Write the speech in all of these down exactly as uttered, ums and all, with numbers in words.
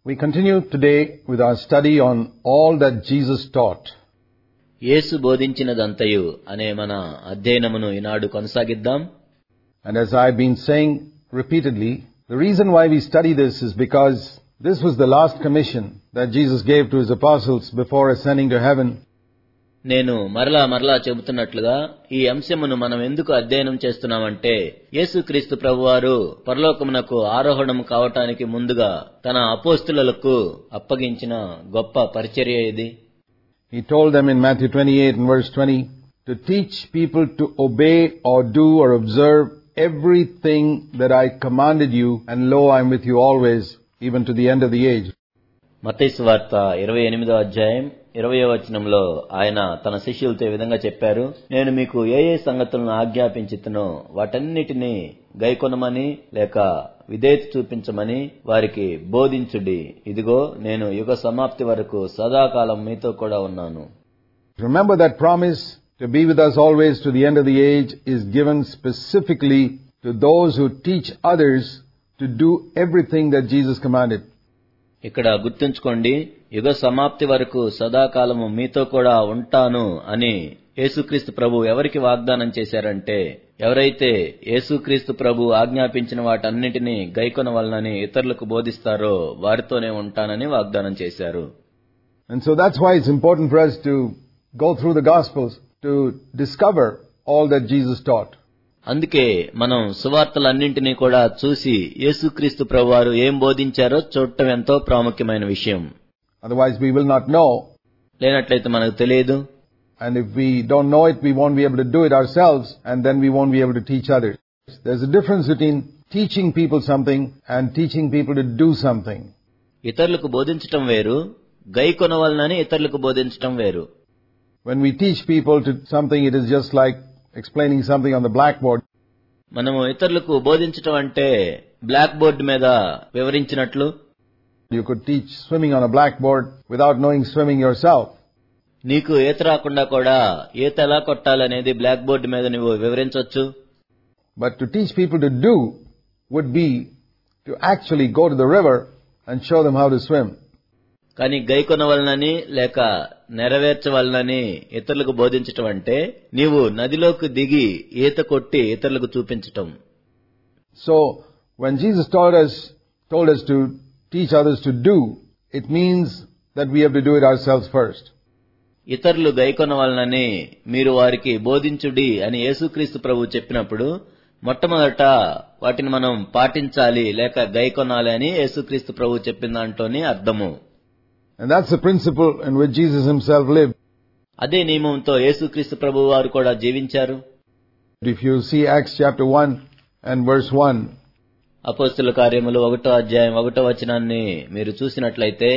We continue today with our study on all that Jesus taught. యేసు బోధించినదంతయు అనే మన అధ్యయనమును ఈనాడు కొనసాగిద్దాం. And as I've been saying repeatedly, the reason why we study this is because this was the last commission that Jesus gave to his apostles before ascending to heaven. నేను మరలా మరలా చెబుతున్నట్లుగా ఈ అంశమును మనం ఎందుకు అధ్యయనం చేస్తున్నామంటే యేసుక్రీస్తు ప్రభువారు పరలోకమునకు ఆరోహణం కావటానికి ముందుగా తన అపోస్తలులకు అప్పగించిన గొప్ప పరిచర్య ఇది. He told them in Matthew twenty-eight and verse twenty to teach people to obey or do or observe everything that I commanded you, and lo, I am with you always, even to the end of the age. మత్తయి సువార్త ఇరవై ఎనిమిదో అధ్యాయం ఇరవయో వచనంలో ఆయన తన శిష్యులతో ఈ విధంగా చెప్పారు, నేను మీకు ఏ ఏ సంగతులను ఆజ్ఞాపించితునో వాటన్నిటినీ గైకొనమని లేక విధేయత చూపించమని వారికి బోధించుడి. ఇదిగో నేను యుగ సమాప్తి వరకు సదాకాలం మీతో కూడా ఉన్నాను. Remember that promise to be with us always to the end of the age is given specifically to those who teach others to do everything that Jesus commanded. ఇక్కడ గుర్తుంచుకోండి, యుగ సమాప్తి వరకు సదాకాలము మీతో కూడా ఉంటాను అని యేసుక్రీస్తు ప్రభు ఎవరికి వాగ్దానం చేశారంటే, ఎవరైతే యేసుక్రీస్తు ప్రభు ఆజ్ఞాపించిన వాటన్నిటినీ గైకొనవలనని ఇతరులకు బోధిస్తారో వారితోనే ఉంటానని వాగ్దానం చేశారు. And so that's why it's important for us to go through the Gospels to discover all that Jesus taught. అందుకే మనం సువార్తలన్నింటినీ కూడా చూసి యేసుక్రీస్తు ప్రభువారు ఏం బోధించారో చూడటం ఎంతో ప్రాముఖ్యమైన విషయం. Otherwise we will not know. లేనట్లయితే మనకు తెలియదు. And if we don't know it, we won't be able to do it ourselves, and then we won't be able to teach others. There's a difference between teaching people something and teaching people to do something. ఇతరులకు బోధించటం వేరు, గైకొనవలనని ఇతరులకు బోధించటం వేరు. When we teach people to something, it is just like explaining something on the blackboard. మనము ఇతరులకు బోధించటం అంటే black board మీద వివరించినట్లు. You could teach swimming on a blackboard without knowing swimming yourself. నీకు ఈత రాకుండా కూడా ఈత ఎలా కొట్టాలనేది బ్లాక్ బోర్డ్ మీద నువ్వు వివరించవచ్చు. But to teach people to do would be to actually go to the river and show them how to swim. కానీ గైకొనవలనని లేక నెరవేర్చవలనని ఇతరులకు బోధించటం అంటే నీవు నదిలోకి దిగి ఈత కొట్టి ఇతరులకు చూపించటం. So when Jesus taught us, told us to teach others to do, it means that we have to do it ourselves first. ఇతరులు గైకొనవలనని మీరు వారికి బోధించుడి అని యేసుక్రీస్తు ప్రభు చెప్పినప్పుడు మొట్టమొదట వాటిని మనం పాటించాలి లేక గైకొనాలి అని యేసుక్రీస్తు ప్రభు చెప్పిన దాంట్లోని అర్థము. And that's the principle in which Jesus himself lived. అదే నియమంతో యేసుక్రీస్తు ప్రభువు వారు కూడా జీవించారు. If you see Acts chapter one and verse one, అపోస్తలుల కార్యములు ఒకటో అధ్యాయం ఒకటో వచనాన్ని మీరు చూసినట్లయితే,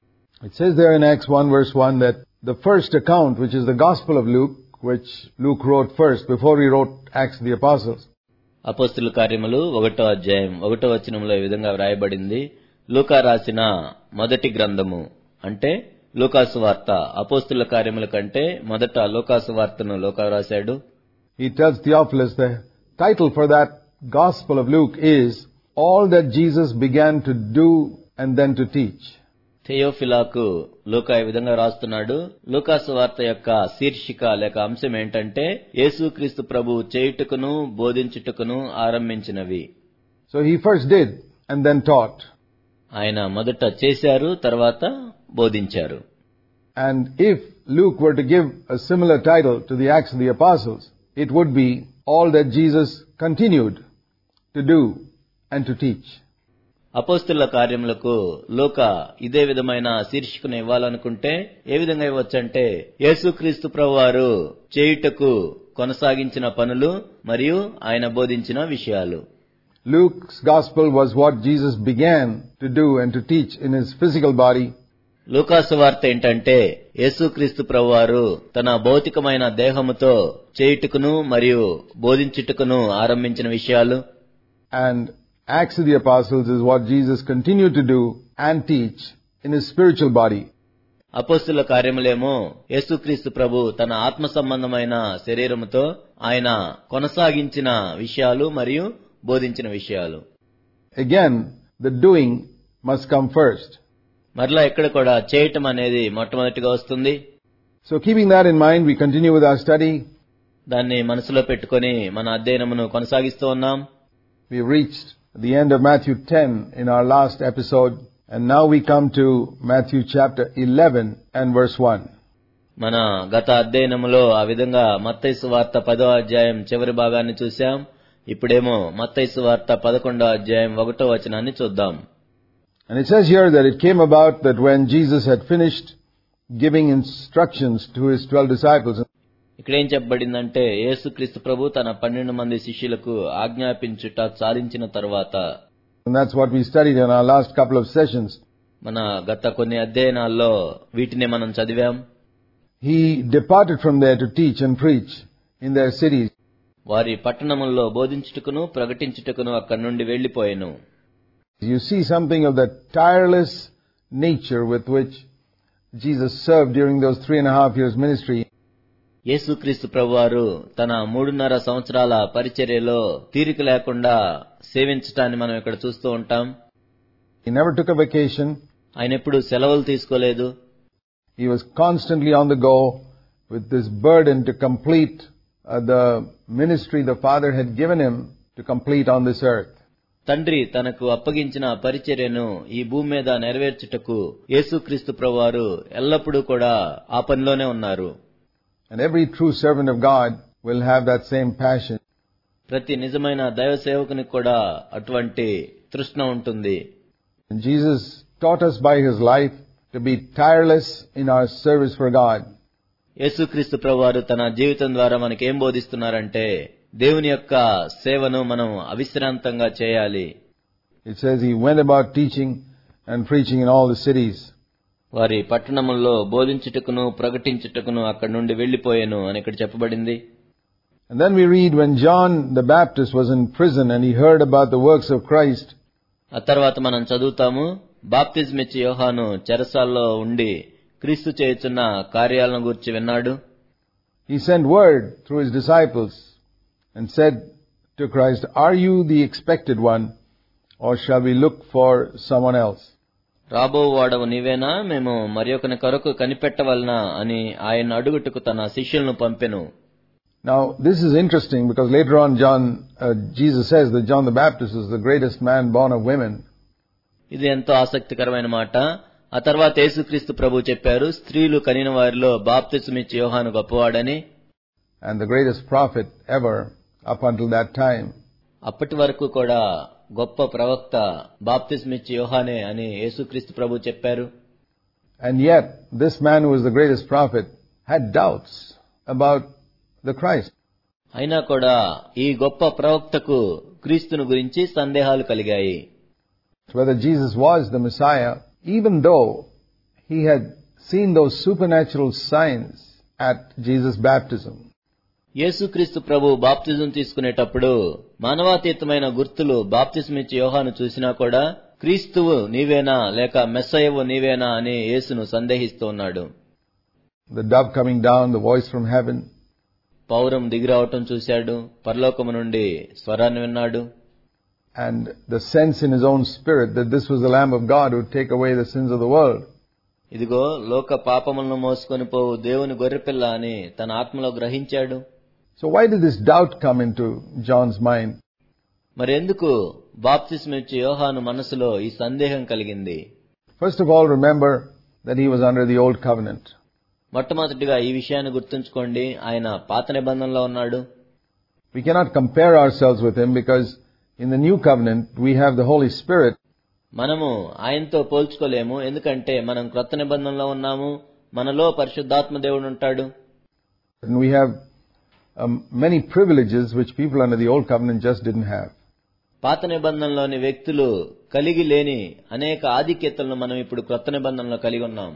it says there in Acts one verse one that the first account, which is the Gospel of Luke, which Luke wrote first before he wrote Acts of the Apostles. అపోస్తలుల కార్యములు ఒకటో అధ్యాయం ఒకటో వచనంలో ఈ విధంగా వ్రాయబడింది, లూకా రాసిన మొదటి గ్రంథము అంటే లూకాసు వార్త. అపోస్తలుల కార్యముల కంటే మొదట లూకాసు వార్తను లూకా రాశాడు. He tells Theophilus the title for that Gospel of Luke is All That Jesus Began to Do and Then to Teach. థెయోఫిలాకు లూకా ఈ విధంగా రాస్తున్నాడు, లూకాసు వార్త యొక్క శీర్షిక లేక అంశం ఏంటంటే యేసుక్రీస్తు ప్రభు చేయుటకును బోధించుటకును ఆరంభించినవి. So he first did and then taught. ఆయన మొదట చేశారు, తర్వాత బోధించారు. And if Luke were to give a similar title to the Acts of the Apostles, it would be All That Jesus Continued to Do and to Teach. అపోస్తలుల కార్యములకు లూకా ఇదే విధమైన శీర్షికను ఇవ్వాలనుకుంటే ఏ విధంగా ఇవ్వచ్చంటే యేసుక్రీస్తు ప్రభువారు చేయుటకు కొనసాగించిన పనులు మరియు ఆయన బోధించిన విషయాలు. Luke's gospel was what Jesus began to do and to teach in his physical body. లూకాసు వార్త ఏంటంటే యేసుక్రీస్తు ప్రభువారు తన భౌతికమైన దేహముతో చేయుటకును మరియు బోధించుటకును ఆరంభించిన విషయాలు. And Acts of the Apostles is what Jesus continued to do and teach in his spiritual body. అపోస్తలుల కార్యములేమో యేసుక్రీస్తు ప్రభు తన ఆత్మ సంబంధమైన శరీరముతో ఆయన కొనసాగించిన విషయాలు మరియు బోధించిన విషయాలు. Again, the doing must come first. మరలా ఇక్కడ కూడా చేయటం అనేది మొట్టమొదటిగా వస్తుంది. So keeping that in mind, we continue with our study. దాన్ని మనసులో పెట్టుకొని మన అధ్యయనమును కొనసాగిస్తూ ఉన్నాం. We reached the end of Matthew ten in our last episode, and now we come to Matthew chapter eleven and verse one. మన గత అధ్యయనములో ఆ విధంగా మత్తయి సువార్త పదో అధ్యాయం చివరి భాగాన్ని చూశాం. ఇప్పుడేమో మత్తయి సువార్త పదకొండో అధ్యాయం ఒకటో వచనాన్ని చూద్దాం. And it says here that it came about that when Jesus had finished giving instructions to his twelve disciples. ఇక్కడ ఏం చెప్పబడిందంటే యేసుక్రీస్తు ప్రభు తన పన్నెండు మంది శిష్యులకు ఆజ్ఞాపించుట చాలించిన తరువాత, and that's what we studied in our last couple of sessions. మన గత కొన్ని అధ్యయనాల్లో వీటినే మనం చదివాం. He departed from there to teach and preach in their cities. వారి పట్టణముల్లో బోధించుటకును ప్రకటించుటకును అక్కడి నుండి వెళ్లిపోయెను. You see something of the tireless nature with which Jesus served during those three and a half years ministry. యేసుక్రీస్తు ప్రభువారు తన మూడున్నర సంవత్సరాల పరిచర్యలో తీరిక లేకుండా సేవించటాన్ని మనం ఇక్కడ చూస్తూ ఉంటాం. He never took a vacation. ఆయన ఎప్పుడు సెలవులు తీసుకోలేదు. He was constantly on the go with this burden to complete uh, the ministry the Father had given him to complete on this earth. తండ్రి తనకు అప్పగించిన పరిచర్యను ఈ భూమి మీద నెరవేర్చుటకు యేసుక్రీస్తు ప్రభువారు ఎల్లప్పుడూ కూడా ఆ పనిలోనే ఉన్నారు. And every true servant of God will have that same passion. ప్రతి నిజమైన దైవ సేవకునికి కూడా అటువంటి తృష్ణ ఉంటుంది. And Jesus taught us by his life to be tireless in our service for God. యేసుక్రీస్తు ప్రభువారు తన జీవితం ద్వారా మనకేం బోధిస్తున్నారంటే దేవుని యొక్క సేవను మనం అవిశ్రాంతంగా చేయాలి. It says he went about teaching and preaching in all the cities. వారి పట్టణముల్లో బోధించుటకును ప్రకటించుటకును అక్కడి నుండి వెళ్లిపోయెను అని ఇక్కడ చెప్పబడింది. And then we read when John the Baptist was in prison and he heard about the works of Christ. ఆ తర్వాత మనం చదువుతాము, బాప్తిజమిచ్చి యోహాను చెరసాల్లో ఉండి క్రీస్తు చేయుచున్న కార్యాలను గురించి విన్నాడు. He sent word through his disciples and said to Christ, "Are you the expected one, or shall we look for someone else?" రాబో వాడవు నీవేనా, మేము మరి ఒకని కొరకు కనిపెట్టవలనా అని ఆయన అడుగుటకు తన శిష్యులను పంపెను. Now this is interesting because later on John, uh, Jesus says that John the Baptist is the greatest man born of women. ఇది ఎంతో ఆసక్తికరమైన మాట. ఆ తర్వాత యేసుక్రీస్తు ప్రభు చెప్పారు, స్త్రీలు కనిన వారిలో బాప్తిజమిచ్చి యోహాను గొప్పవాడని, and the greatest prophet ever up until that time. అప్పటి వరకు కూడా గొప్ప ప్రవక్త బాప్తిజమిచ్చి యోహానే అని యేసుక్రీస్తు ప్రభు చెప్పారు. And yet this man who was the greatest prophet had doubts about the Christ. అయినా కూడా ఈ గొప్ప ప్రవక్తకు క్రీస్తును గురించి సందేహాలు కలిగాయి. Whether Jesus was the Messiah, even though he had seen those supernatural signs at Jesus' baptism. యేసుక్రీస్తు ప్రభు బాప్తిజం తీసుకునేటప్పుడు మానవాతీతమైన గుర్తులు బాప్తిజమిచ్చి యోహాను చూసినా కూడా క్రీస్తువు నీవేనా లేక మెస్సయ్యవు నీవేనా అని యేసును సందేహిస్తూ ఉన్నాడు. The dove coming down, the voice from heaven. పౌరం దిగిరావటం చూశాడు, పరలోకము నుండి స్వరాన్ని విన్నాడు. And the sense in his own spirit that this was the Lamb of God who would take away the sins of the world. ఇదిగో లోక పాపములను మోసుకొని పోవు దేవుని గొర్రెపిల్ల అని తన ఆత్మలో గ్రహించాడు. So why did this doubt come into John's mind? మరి ఎందుకు బాప్తిస్మిచ్చి యోహాను మనసులో ఈ సందేహం కలిగింది? First of all, remember that he was under the old covenant. మొట్టమొదటిగా ఈ విషయాన్ని గుర్తుంచుకోండి, ఆయన పాత నిబంధనలో ఉన్నాడు. We cannot compare ourselves with him because in the new covenant we have the Holy Spirit. మనము ఆయనతో పోల్చుకోలేము, ఎందుకంటే మనం క్రొత్త నిబంధనలో ఉన్నాము, మనలో పరిశుద్ధాత్మ దేవుడు ఉంటాడు. And we have um, many privileges which people under the old covenant just didn't have. పాత నిబంధనలోని వ్యక్తులు కలిగి లేని అనేక ఆధిక్యతలను మనం ఇప్పుడు క్రొత్త నిబంధనలో కలిగి ఉన్నాం.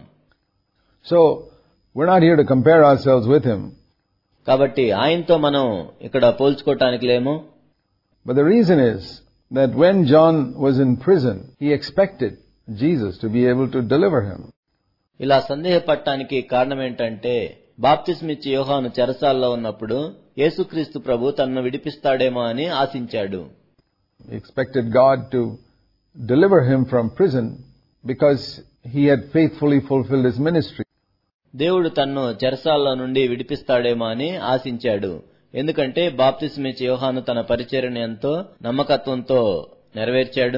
So we're not here to compare ourselves with him. కాబట్టి ఆయనతో మనం ఇక్కడ పోల్చుకోవటానికి లేము. But the reason is that when John was in prison, he expected Jesus to be able to deliver him. ఇలా సందేహపడటానికి కారణం ఏంటంటే బాప్తిస్మిచ్చి యోహాను చెరసాల్లో ఉన్నప్పుడు యేసుక్రీస్తు ప్రభు తనను విడిపిస్తాడేమో అని ఆశించాడు. He expected God to deliver him from prison because he had faithfully fulfilled his ministry. దేవుడు తన్ను చెరసాల్లో నుండి విడిపిస్తాడేమో అని ఆశించాడు. ఎందుకంటే బాప్తిస్మిచ్చే యోహాను తన పరిచర్యను ఎంతో నమ్మకత్వంతో నెరవేర్చాడు.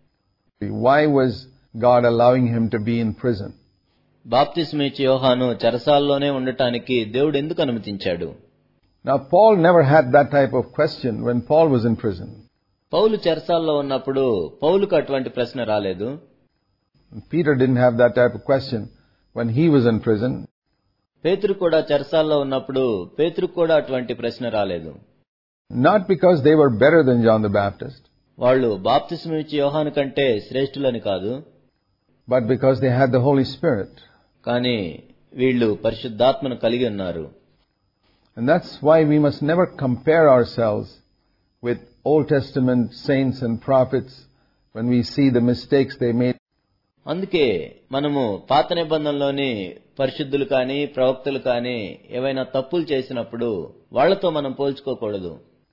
Why was God allowing him to be in prison? బాప్తిస్మిచ్చే యోహాను చెరసాల్లోనే ఉండటానికి దేవుడు ఎందుకు అనుమతించాడు? Now Paul never had that type of question when Paul was in prison. పౌలు చెరసాల్లో ఉన్నప్పుడు పౌలుకు అటువంటి ప్రశ్న రాలేదు. Peter didn't have that type of question when he was in prison. పేతురు కూడా చెరసాల్లో ఉన్నప్పుడు పేతురుకు కూడా అటువంటి ప్రశ్న రాలేదు. Not because they were better than John the Baptist, వాళ్ళు బాప్తిస్మిచ్చే యోహాను కంటే శ్రేష్ఠులని కాదు, but because they had the Holy Spirit. కానీ వీళ్ళు పరిశుద్ధాత్మను కలిగి ఉన్నారు. And that's why we must never compare ourselves with Old Testament saints and prophets when we see the mistakes they made. అందుకే మనము పాత నిబంధనలోని పరిశుద్ధులు కానీ ప్రవక్తలు కానీ ఏవైనా తప్పులు చేసినప్పుడు వాళ్లతో మనం పోల్చుకోకూడదు.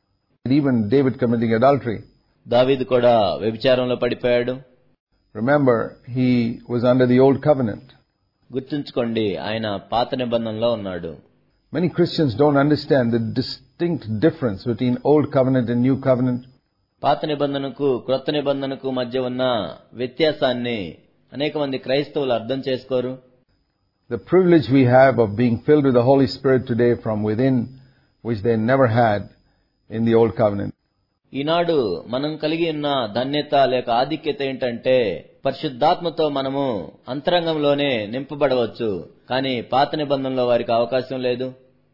Even David committing adultery. దావీదు కూడా వ్యభిచారంలో పడిపోయాడు. Remember, he was under the old covenant. గుర్తుంచుకోండి, ఆయన పాత నిబంధనలో ఉన్నాడు. Many Christians don't understand the distinct difference between old covenant and new covenant. పాత నిబంధనకు క్రొత్త నిబంధనకు మధ్య ఉన్న వ్యత్యాసాన్ని అనేక మంది క్రైస్తవులు అర్థం చేసుకోరు. The privilege we have of being filled with the Holy Spirit today from within, which they never had in the old covenant. ఈనాడు మనం కలిగి ఉన్న ధన్యత లేక ఆధిక్యత ఏంటంటే పరిశుద్ధాత్మతో మనము అంతరంగంలోనే నింపబడవచ్చు, కానీ పాత నిబంధనలో వారికి అవకాశం లేదు.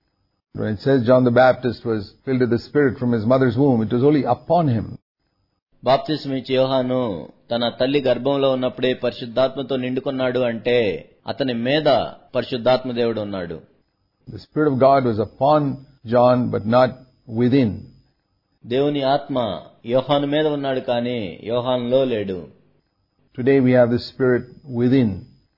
When it says John the Baptist was filled with the Spirit from his mother's womb, it was only upon him. బాప్తిస్మిచ్చే యోహాను తన తల్లి గర్భంలో ఉన్నప్పుడే పరిశుద్ధాత్మతో నిండుకున్నాడు అంటే అతని మీద పరిశుద్ధాత్మ దేవుడు ఉన్నాడు. The Spirit of God was upon John but not within. దేవుని ఆత్మ యోహాను మీద ఉన్నాడు, కానీ యోహానులో లేడు. Today we have the Spirit within.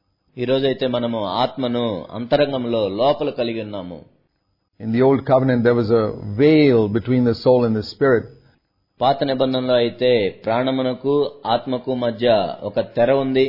ఈ రోజైతే మనము ఆత్మను అంతరంగంలో లోపల కలిగి ఉన్నాము. In the old covenant there was a veil between the soul and the spirit. పాత నిబంధనలో అయితే ప్రాణమునకు ఆత్మకు మధ్య ఒక తెర ఉంది.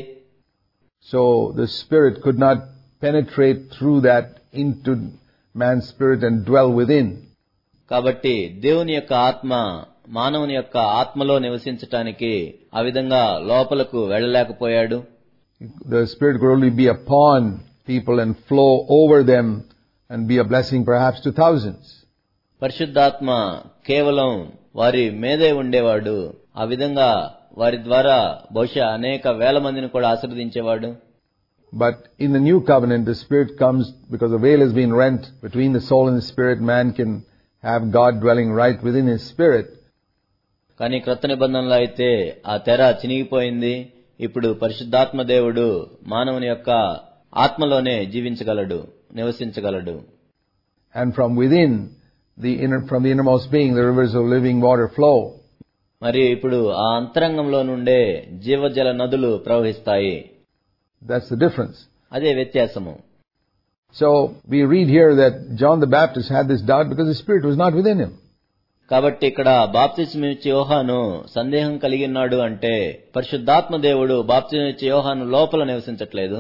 So the spirit could not penetrate through that into man's spirit and dwell within. కాబట్టి దేవుని యొక్క ఆత్మ మానవుని యొక్క ఆత్మలో నివసించటానికి ఆ విధంగా లోపలకు వెళ్ళలేకపోయాడు. The spirit could only be upon people and flow over them and be a blessing perhaps to thousands. పరిశుద్ధాత్మ కేవలం వారి మీదే ఉండేవాడు. ఆ విధంగా వారి ద్వారా బహుశా అనేక వేల మందిని కూడా ఆశీర్వదించేవాడు. But in the new covenant, the Spirit comes because the veil has been rent between the soul and the spirit. Man can have God dwelling right within his spirit. కానీ క్రొత్త నిబంధనలో అయితే ఆ తెర చినిగిపోయింది. ఇప్పుడు పరిశుద్ధాత్మ దేవుడు మానవుని యొక్క ఆత్మలోనే జీవించగలడు, నివసించగలడు. And from within, the inner, from the innermost being, the rivers of living water flow. మరి ఇప్పుడు ఆ అంతరంగంలో నుండే జీవజల నదులు ప్రవహిస్తాయి. That's the difference. అదే వ్యత్యాసము. So we read here that John the Baptist had this doubt because the Spirit was not within him. కాబట్టి ఇక్కడ బాప్తిస్మిచ్చే యోహాను సందేహం కలిగి ఉన్నాడు అంటే పరిశుద్ధాత్మ దేవుడు బాప్తిస్మిచ్చే యోహాను లోపల నివసించట్లేదు.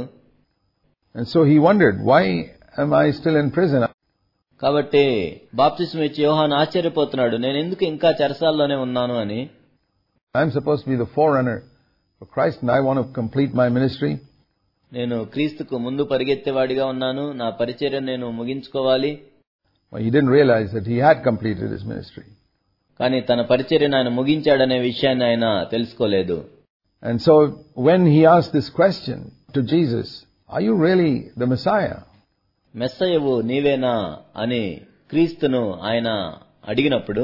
And so he wondered, why am I still in prison? కాబట్టి బాప్తిస్మిచ్చే యోహాను ఆశ్చర్యపోతున్నాడు, నేను ఎందుకు ఇంకా చెరసాల్లోనే ఉన్నాను అని. I'm supposed to be the forerunner for Christ and I want to complete my ministry. నేను క్రీస్తుకు ముందు పరిగెత్తేవాడిగా ఉన్నాను, నా పరిచర్యను నేను ముగించుకోవాలి. Well, he didn't realize that he had completed his ministry. కానీ తన పరిచర్యను ఆయన ముగించాడనే విషయాన్ని ఆయన తెలుసుకోలేదు. And so when he asked this question to Jesus, are you really the Messiah? మెస్సయ్యవు నీవేనా అని క్రీస్తును ఆయన అడిగినప్పుడు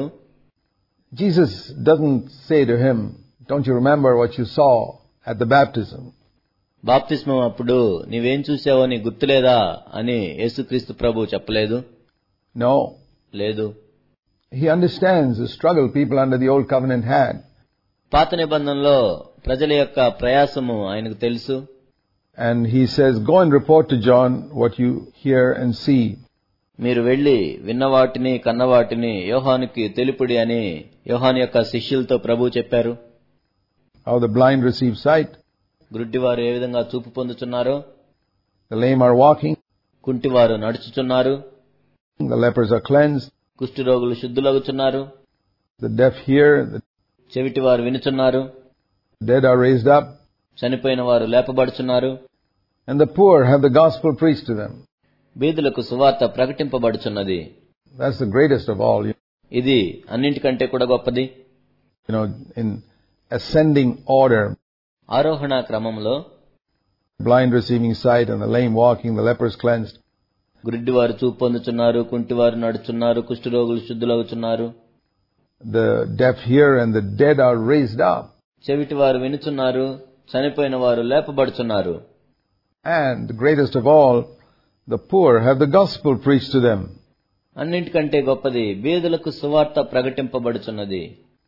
Jesus doesn't say to him, don't you remember what you saw at the baptism? బాప్తిస్మం అప్పుడు నీవేం చూసావో నీ గుర్తులేదా అని యేసుక్రీస్తు ప్రభు చెప్పలేదు. No. లేదు. He understands the struggle people under the old covenant had. పాత నిబంధనలో ప్రజల యొక్క ప్రయాసము ఆయనకు తెలుసు. And he says, go and report to John what you hear and see. మీరు వెళ్లి విన్నవాటిని కన్నవాటిని యోహానుకి తెలుపుడి అని యోహాను యొక్క శిష్యులతో ప్రభు చెప్పారు. How the blind receive sight, గుడ్డివారు ఏ విధంగా చూపు పొందుచున్నారో, the lame are walking, కుంటివారు నడుచుచున్నారు, the lepers are cleansed, కుష్ఠరోగులు శుద్ధులగుచున్నారు, the deaf hear, the చెవిటివారు వినుచున్నారు, dead are raised up, చనిపోయిన వారు లేపబడుచున్నారు, and the poor have the gospel preached to them. బీదలకు సువార్త ప్రకటింపబడుచున్నది. That's the greatest of all. ఇది అన్నింటికంటే కూడా గొప్పది. You know, in ascending order, ఆరోహణ క్రమంలో blind receiving sight and the lame walking, the lepers cleansed. గుడ్డివారు చూపు పొందుచున్నారు, కుంటివారు నడుచున్నారు, కుష్ఠరోగులు శుద్ధులవుచున్నారు, The deaf hear and the dead are raised up. చెవిటివారు వినుచున్నారు, చనిపోయిన వారు లేపబడుచున్నారు. And the greatest of all, the poor have the gospel preached to them. అన్నింటికంటే గొప్పది బీదలకు సువార్త ప్రకటింపబడుచున్నది.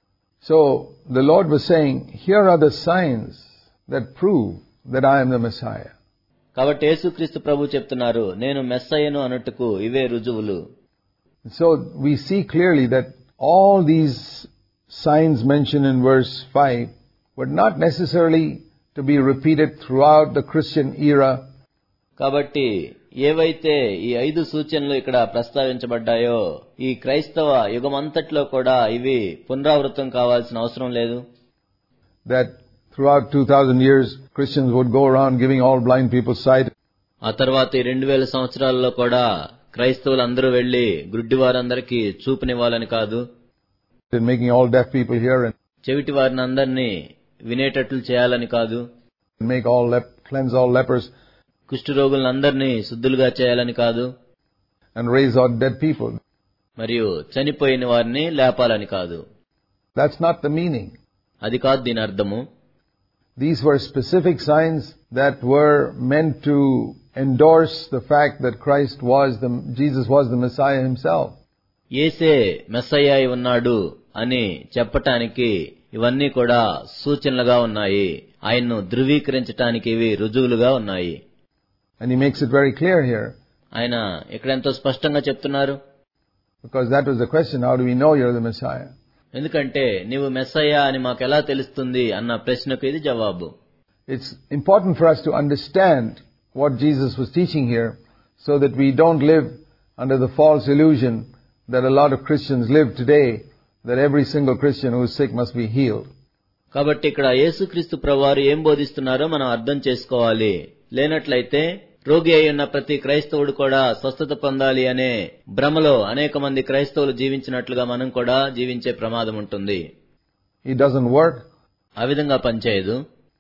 So the Lord was saying, here are the signs that prove that I am the Messiah. కాబట్టి యేసుక్రీస్తు ప్రభు చెప్తున్నారు, నేను మెస్సయ్యను అన్నట్టుకు ఇవే రుజువులు. So we see clearly that all these signs mentioned in verse five were not necessarily to be repeated throughout the Christian era. కాబట్టి ఏవైతే ఈ ఐదు సూచనలు ఇక్కడ ప్రస్తావించబడ్డాయో ఈ క్రైస్తవ యుగమంతట్లో కూడా ఇవి పునరావృతం కావాల్సిన అవసరం లేదు. That throughout two thousand years Christians would go around giving all blind people sight. ఆ తర్వాత ఈ రెండు వేల సంవత్సరాలలో కూడా క్రైస్తవులందరూ వెళ్లి గుడ్డివారందరికీ చూపునివ్వాలని కాదు, And making all deaf people hear and చెవిటి వారిని అందరినీ వినేటట్లు చేయాలని కాదు, make all lep- cleanse all lepers కుష్ఠరోగులందరినీ శుద్ధులుగా చేయాలని కాదు, and raise all dead people. మరియు చనిపోయిన వారిని లేపాలని కాదు. That's not the meaning. అది కాదు దీని అర్థము. These were specific signs that were meant to endorse the fact that Christ was the, Jesus was the Messiah himself. యేసే మెస్సయ్య అయి ఉన్నాడు అని చెప్పటానికి ఇవన్నీ కూడా సూచనలుగా ఉన్నాయి. ఆయన్ను ధృవీకరించటానికి ఇవి రుజువులుగా ఉన్నాయి. And he makes it very clear here. ఆయన ఇక్కడ ఎంతో స్పష్టంగా చెప్తున్నారు. Because that was the question, how do we know you're the Messiah? ఎందుకంటే నీవు మెస్సయ్య అని మాకెలా తెలుస్తుంది అన్న ప్రశ్నకు ఇది జవాబు. It's important for us to understand what Jesus was teaching here so that we don't live under the false illusion that a lot of Christians live today, that every single Christian who is sick must be healed. కాబట్టి ఇక్కడ యేసుక్రీస్తు ప్రభువారు ఏం బోధిస్తున్నారో మనం అర్థం చేసుకోవాలి. లేనట్లయితే రోగి అయి ఉన్న ప్రతి క్రైస్తవుడు కూడా స్వస్థత పొందాలి అనే భ్రమలో అనేక మంది క్రైస్తవులు జీవించినట్లుగా మనం కూడా జీవించే ప్రమాదం ఉంటుంది. It doesn't work. ఆ విధంగా పనిచేయదు.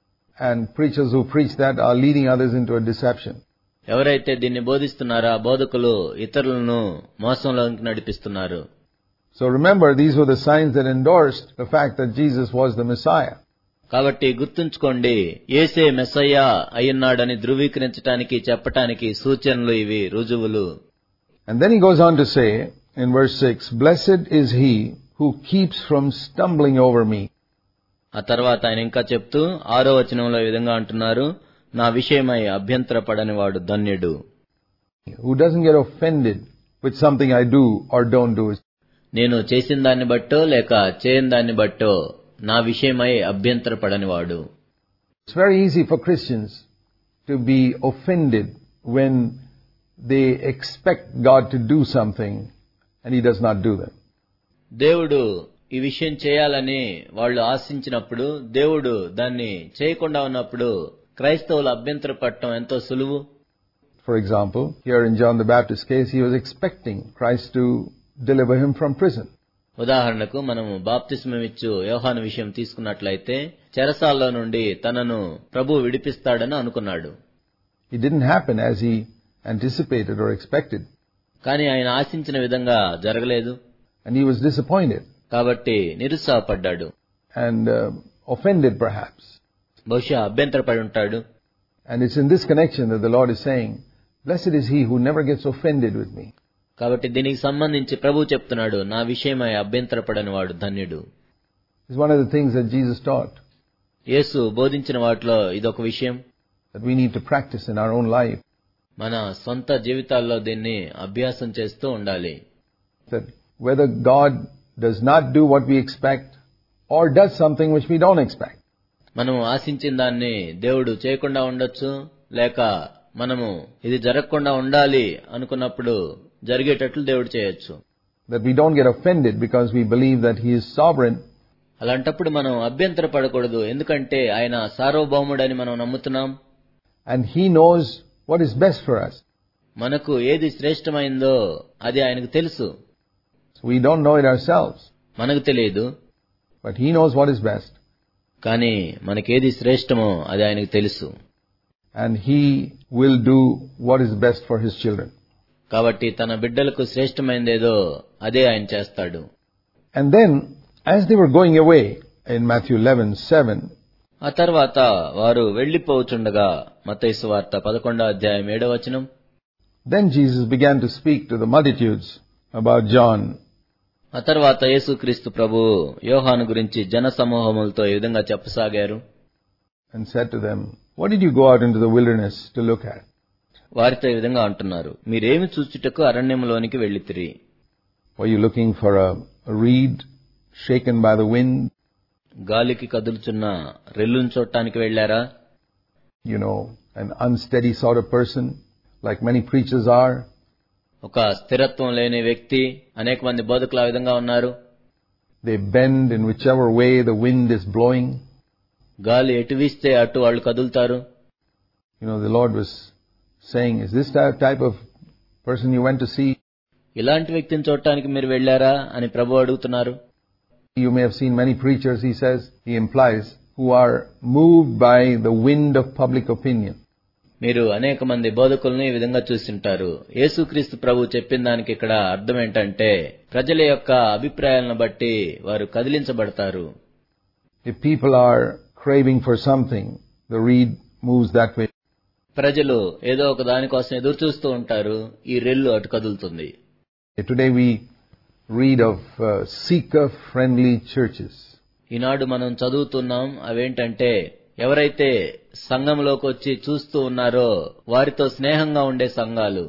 And preachers who preach that are leading others into a deception. ఎవరైతే దీన్ని బోధిస్తున్నారో ఆ బోధకులు ఇతరులను మోసంలోకి నడిపిస్తున్నారు. So remember, these were the signs that endorsed the fact that Jesus was the Messiah. కాబట్టి గుర్తుంచుకోండి, యేసే మెస్సయ్య అయ్యున్నాడని ధృవీకరించడానికి చెప్పటానికి సూచనలు ఇవి, రుజువులు. And then he goes on to say in verse six, Blessed is he who keeps from stumbling over me. ఆ తర్వాత ఆయన ఇంకా చెప్తూ ఆరో వచనంలో ఈ విధంగా అంటున్నారు, నా విషయమై అభ్యంతరపడని వాడు ధన్యుడు. Who doesn't get offended with something I do or don't do. నేను చేసిన దాన్ని బట్టో లేక చేయని దాన్ని బట్టో నా విషయమై అభ్యంతరపడని వాడు. It's very easy for Christians to be offended when they expect God to do something and he does not do them. దేవుడు ఈ విషయం చేయాలని వాళ్ళు ఆశించినప్పుడు దేవుడు దాన్ని చేయకుండా ఉన్నప్పుడు క్రైస్తవులు అభ్యంతరపడటం ఎంతో సులువు. For example, here in John the Baptist's case, he was expecting Christ to deliver him from prison. ఉదాహరణకు మనము బాప్తిస్మమిచ్చు యోహాను విషయం తీసుకున్నట్లయితే చెరసాల్లో నుండి తనను ప్రభువు విడిపిస్తాడని అనుకున్నాడు. It didn't happen as he anticipated or expected. కానీ ఆయన ఆశించిన విధంగా జరగలేదు. And he was disappointed. కాబట్టి నిరుత్సాహపడ్డాడు. And uh, offended perhaps. బహుశా అభ్యంతరపడి ఉంటాడు. And it's in this connection that the Lord is saying, Blessed is he who never gets offended with me. కాబట్టి దీనికి సంబంధించి ప్రభువు చెప్తున్నాడు, నా విషయమై అభ్యంతరపడని వాడు ధన్యుడు. It's one of the things that Jesus taught. యేసు బోధించిన వాటిలో ఇదొక విషయం. That we need to practice in our own life. మన సొంత జీవితాల్లో దీన్ని అభ్యాసం చేస్తూ ఉండాలి. That whether God does not do what we expect or does something which we don't expect. మనం ఆశించిన దాన్ని దేవుడు చేయకుండా ఉండొచ్చు, లేక మనము ఇది జరగకుండా ఉండాలి అనుకున్నప్పుడు జరిగేటట్లు దేవుడు చేయొచ్చు. That we don't get offended because we believe that He is sovereign. అలాంటప్పుడు మనం అభ్యంతర పడకూడదు, ఎందుకంటే ఆయన సార్వభౌముడని మనం నమ్ముతున్నాం. And He knows what is best for us. మనకు ఏది శ్రేష్టమైందో అది ఆయనకు తెలుసు. So we don't know it ourselves. మనకు తెలియదు, but He knows what is best. కానీ మనకేది శ్రేష్టమో అది ఆయనకు తెలుసు. And He will do what is best for His children. కాబట్టి తన బిడ్డలకు శ్రేష్టమైనదేదో అదే ఆయన చేస్తాడు. And then, as they were going away in Matthew eleven seven, ఆ తర్వాత వారు వెళ్లిపోవుచుండగా మత్తయి సువార్త పదకొండో అధ్యాయం ఏడో వచనం, then Jesus began to speak to the multitudes about John. ఆ తర్వాత యేసుక్రీస్తు ప్రభువు యోహాను గురించి జన సమూహములతో ఈ విధంగా చెప్పసాగారు. And said to them, what did you go out into the wilderness to look at? వారితో ఈ విధంగా అంటున్నారు, మీరేమి చూచుటకు అరణ్యములోనికి వెళ్ళితిరి? Were you looking for a, a reed shaken by the wind? గాలికి కదులుచున్న రెల్లును చూడటానికి వెళ్లారా? You know, an unsteady sort of person, like many preachers are. ఒక స్థిరత్వం లేని వ్యక్తి, అనేక మంది బోధకులు ఆ విధంగా ఉన్నారు. They bend in whichever way the wind is blowing. గాలి ఎటు వీస్తే అటు వాళ్ళు కదులుతారు. You know, the Lord was saying, is this the type of person you went to see? ఇలాంటి వ్యక్తిని చూడటానికి మీరు వెళ్లారా అని ప్రభు అడుగుతున్నారు. You may have seen many preachers, he says, he implies, who are moved by the wind of public opinion. మీరు అనేక మంది బోధకులను ఈ విధంగా చూసింటారు. యేసుక్రీస్తు ప్రభు చెప్పిన దానికి ఇక్కడ అర్థం ఏంటంటే, ప్రజల యొక్క అభిప్రాయాలను బట్టి వారు కదిలించబడతారు. If people are craving for something, the reed moves that way. ప్రజలు ఏదో ఒక దానికోసం ఎదురు చూస్తూ ఉంటారు, ఈ రెల్లు అటు కదులుతుంది. Today we read of uh, seeker-friendly churches. ఈనాడు మనం చదువుతున్నాం, అవేంటంటే ఎవరైతే సంఘంలోకి వచ్చి చూస్తూ ఉన్నారో వారితో స్నేహంగా ఉండే సంఘాలు.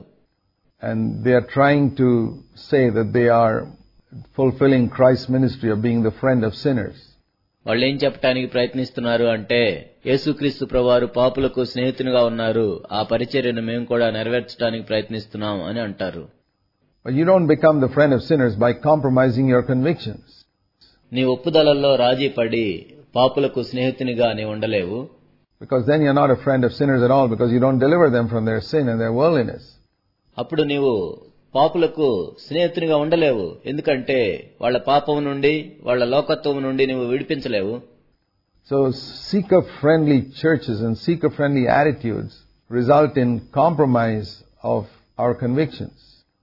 And they are trying to say that they are fulfilling Christ's ministry of being the friend of sinners. వాళ్ళు ఏం చెప్పడానికి ప్రయత్నిస్తున్నారు అంటే, యేసుక్రీస్తు ప్రభువారు పాపులకు స్నేహితునిగా ఉన్నారు, ఆ పరిచర్యను మేము కూడా నెరవేర్చడానికి ప్రయత్నిస్తున్నాం అని అంటారు. But you don't become the friend of sinners by compromising your convictions. నీ ఒప్పుదలల్లో రాజీ పడి పాపులకు స్నేహితునిగా నీ ఉండలేవు. Because then you're not a friend of sinners at all, because you don't deliver them from their sin and their worldliness. అప్పుడు నీవు పాపులకు స్నేహితునిగా ఉండలేవు, ఎందుకంటే వాళ్ళ పాపం నుండి వాళ్ళ లోకత్వం నుండి నువ్వు విడిపించలేవు. So seeker-friendly churches and seeker-friendly attitudes result in compromise of our convictions.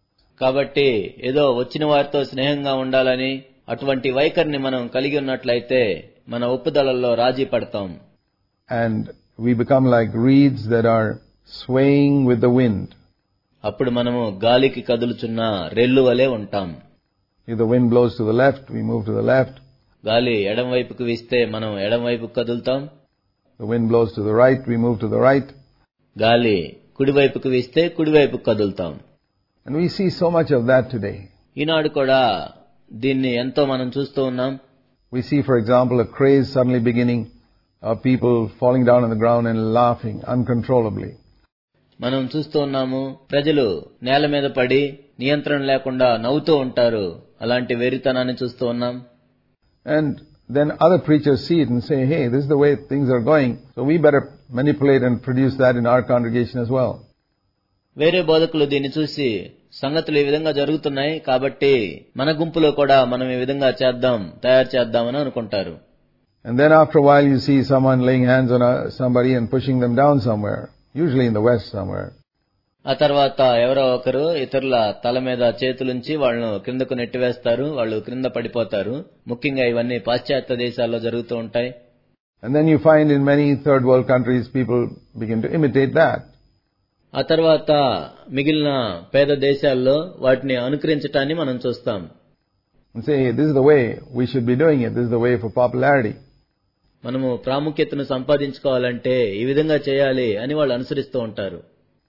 కాబట్టి ఏదో వచ్చిన వారితో స్నేహంగా ఉండాలని అటువంటి వైఖరిని మనం కలిగి ఉన్నట్లయితే మన ఒప్పుదలల్లో రాజీ పడతాం. And we become like reeds that are swaying with the wind. అప్పుడు మనము గాలికి కదులుచున్న రెల్లు వలె ఉంటాం. If the wind blows to the left, we move to the left. గాలి ఎడం వైపుకు వీస్తే మనం ఎడం వైపుకు కదులుతాం. The wind blows to the right, we move to the right. గాలి కుడి వైపుకు వీస్తే కుడి వైపుకు కదులుతాం. And we see so much of that today. ఈనాడు కూడా దీన్ని ఎంతో మనం చూస్తూ ఉన్నాం. We see, for example, a craze suddenly beginning of people falling down on the ground and laughing uncontrollably. మనం చూస్తూ ఉన్నాము, ప్రజలు నేల మీద పడి నియంత్రణ లేకుండా నవ్వుతూ ఉంటారు. అలాంటి వెరితనాన్ని చూస్తూ ఉన్నాం. And then other preachers see it and say, hey, this is the way things are going, so we better manipulate and produce that in our congregation as well. వేరే బోధకులు దీన్ని చూసి, సంగతులు ఈ విధంగా జరుగుతున్నాయి కాబట్టి మన గుంపులో కూడా మనం ఈ విధంగా చేద్దాం, తయారు చేద్దామని అనుకుంటారు. And then after a while you see someone laying hands on a, somebody and pushing them down somewhere, usually in the West somewhere. ఆ తర్వాత ఎవరో ఒకరు ఇతరుల తల మీద చేతులుంచి వాళ్ళను క్రిందకు నెట్టివేస్తారు, వాళ్ళు క్రింద పడిపోతారు. ముఖ్యంగా ఇవన్నీ పాశ్చాత్య దేశాల్లో జరుగుతూ ఉంటాయి. And then you find in many third world countries people begin to imitate that. ఆ తర్వాత మిగిలిన పేద దేశాల్లో వాటిని అనుకరించటాన్ని మనం చూస్తాం. And say, hey, this is the way we should be doing it, this is the way for popularity. మనము ప్రాముఖ్యతను సంపాదించుకోవాలంటే ఈ విధంగా చేయాలి అని వాళ్ళు అనుసరిస్తూ ఉంటారు.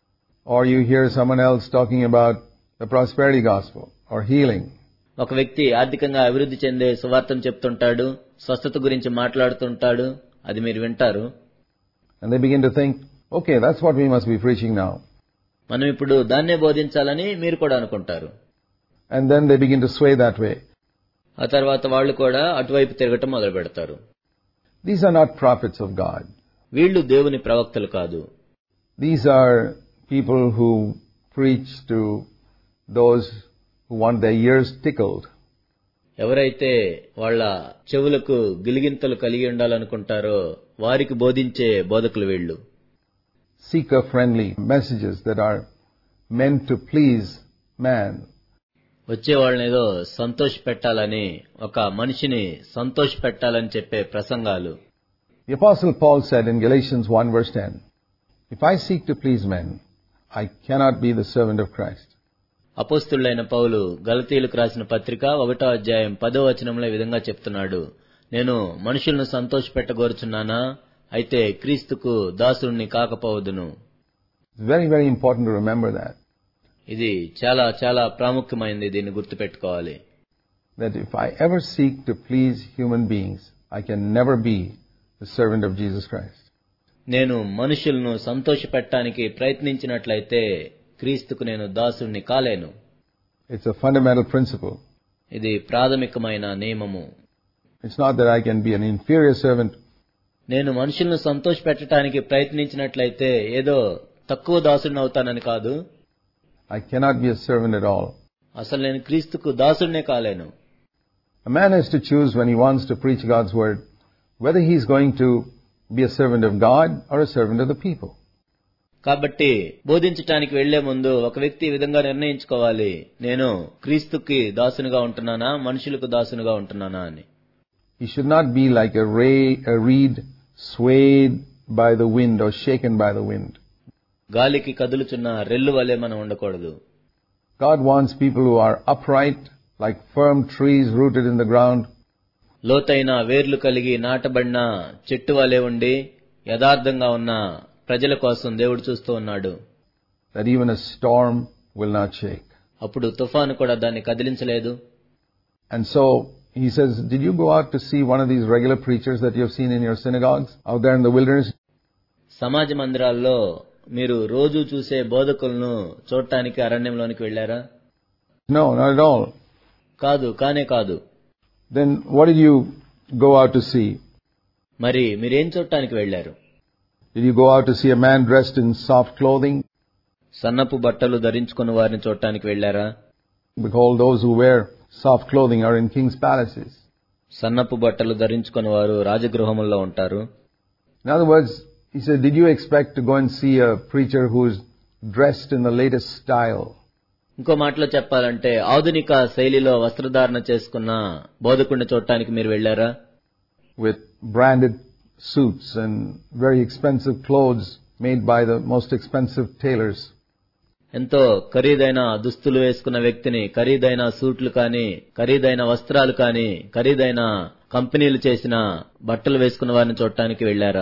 Or you hear someone else talking about the prosperity gospel or healing. ఒక వ్యక్తి ఆర్థికంగా అభివృద్ధి చెందే సువార్తను చెప్తుంటాడు, స్వస్థత గురించి మాట్లాడుతుంటాడు. అది మీరు వింటారు. And they begin to think, okay, that's what we must be preaching now. మనం ఇప్పుడు దాన్నే బోధించాలని మీరు కూడా అనుకుంటారు. And then they begin to sway that way. ఆ తర్వాత వాళ్ళు కూడా అటువైపు తిరగటం మొదలు పెడతారు. These are not prophets of God. వీళ్ళు దేవుని ప్రవక్తలు కాదు. These are people who preach to those who want their ears tickled. ఎవరైతే వాళ్ళ చెవులకు గిలిగింతలు కలిగి ఉండాలనుకుంటారో వారికి బోధించే బోధకులు వీళ్ళు. Seeker-friendly messages that are meant to please man. వచ్చే వాళ్ళని ఏదో సంతోష పెట్టాలని, ఒక మనిషిని సంతోష పెట్టాలని చెప్పే ప్రసంగాలు. The Apostle Paul said in Galatians one verse ten, if I seek to please men, I cannot be the servant of Christ. అపోస్తలుడైన పౌలు గలతీయులకు రాసిన పత్రిక ఒకటో అధ్యాయం పదో వచనంలో ఈ విధంగా చెప్తున్నాడు, నేను మనుషులను సంతోష పెట్టగోరుచున్నానా, అయితే క్రీస్తుకు దాసుడిని కాకపోవదును. Very, very important to remember that. ఇది చాలా చాలా ప్రాముఖ్యమైనది, దీన్ని గుర్తుపెట్టుకోవాలి. That if I ever seek to please human beings, I can never be the servant of Jesus Christ. నేను మనుషులను సంతోష పెట్టడానికి ప్రయత్నించినట్లయితే క్రీస్తుకు నేను దాసుడిని కాలేను. It's a fundamental principle. ఇది ప్రాథమికమైన నియమము. It's not that I can be an inferior servant. నేను మనుషులను సంతోష పెట్టడానికి ప్రయత్నించినట్లయితే ఏదో తక్కువ దాసుడిని అవుతానని కాదు. I cannot be a servant at all. అసలు నేను క్రీస్తుకు దాసుడినే కాలేను. A man has to choose when he wants to preach God's word, whether he is going to be a servant of God or a servant of the people. కాబట్టి బోధించడానికి వెళ్లే ముందు ఒక వ్యక్తి ఈ విధంగా నిర్ణయించుకోవాలి, నేను క్రీస్తుకి దాసునిగా ఉంటున్నానా, మనుషులకు దాసునిగా ఉంటున్నానా అని. He should not be like a, ray, a reed swayed by the wind or shaken by the wind. గాలికి కదులుచున్న రెల్లు వలె మనం ఉండకూడదు. God wants people who are upright, like firm trees rooted in the ground. లోతైన వేర్లు కలిగి నాటబడిన చెట్టు వలె ఉండి యథార్థంగా ఉన్న ప్రజల కోసం దేవుడు చూస్తూ ఉన్నాడు. That even a storm will not shake. అప్పుడు తుఫాను కూడా దాన్ని కదిలించలేదు. And so he says, did you go out to see one of these regular preachers that you have seen in your synagogues out there in the wilderness? సమాజ మందిరాల్లో మీరు రోజు చూసే బోధకులను చూడటానికి అరణ్యంలోనికి వెళ్లారా? No, not at all. కాదు, కానే కాదు. Then what did you go out to see? మరి మీరేం చూడటానికి వెళ్లారు? Did you go out to see a man dressed in soft clothing? సన్నపు బట్టలు ధరించుకున్న వారిని చూడటానికి వెళ్లారా? Behold, those who wear soft clothing are in king's palaces. సన్నపు బట్టలు ధరించుకున్న వారు రాజగృహముల్లో ఉంటారు. In other words, he said, did you expect to go and see a preacher who is dressed in the latest style? ఇంకో మాటలో చెప్పాలంటే ఆధునిక శైలిలో వస్త్రధారణ చేసుకున్న బోధకుడిని చూడటానికి మీరు వెళ్లారా? With branded suits and very expensive clothes made by the most expensive tailors. ఎంతో ఖరీదైన దుస్తులు వేసుకున్న వ్యక్తిని, ఖరీదైన సూట్లు కానీ, ఖరీదైన వస్త్రాలు కానీ, ఖరీదైన కంపెనీలు చేసిన బట్టలు వేసుకున్న వారిని చూడటానికి వెళ్లారా?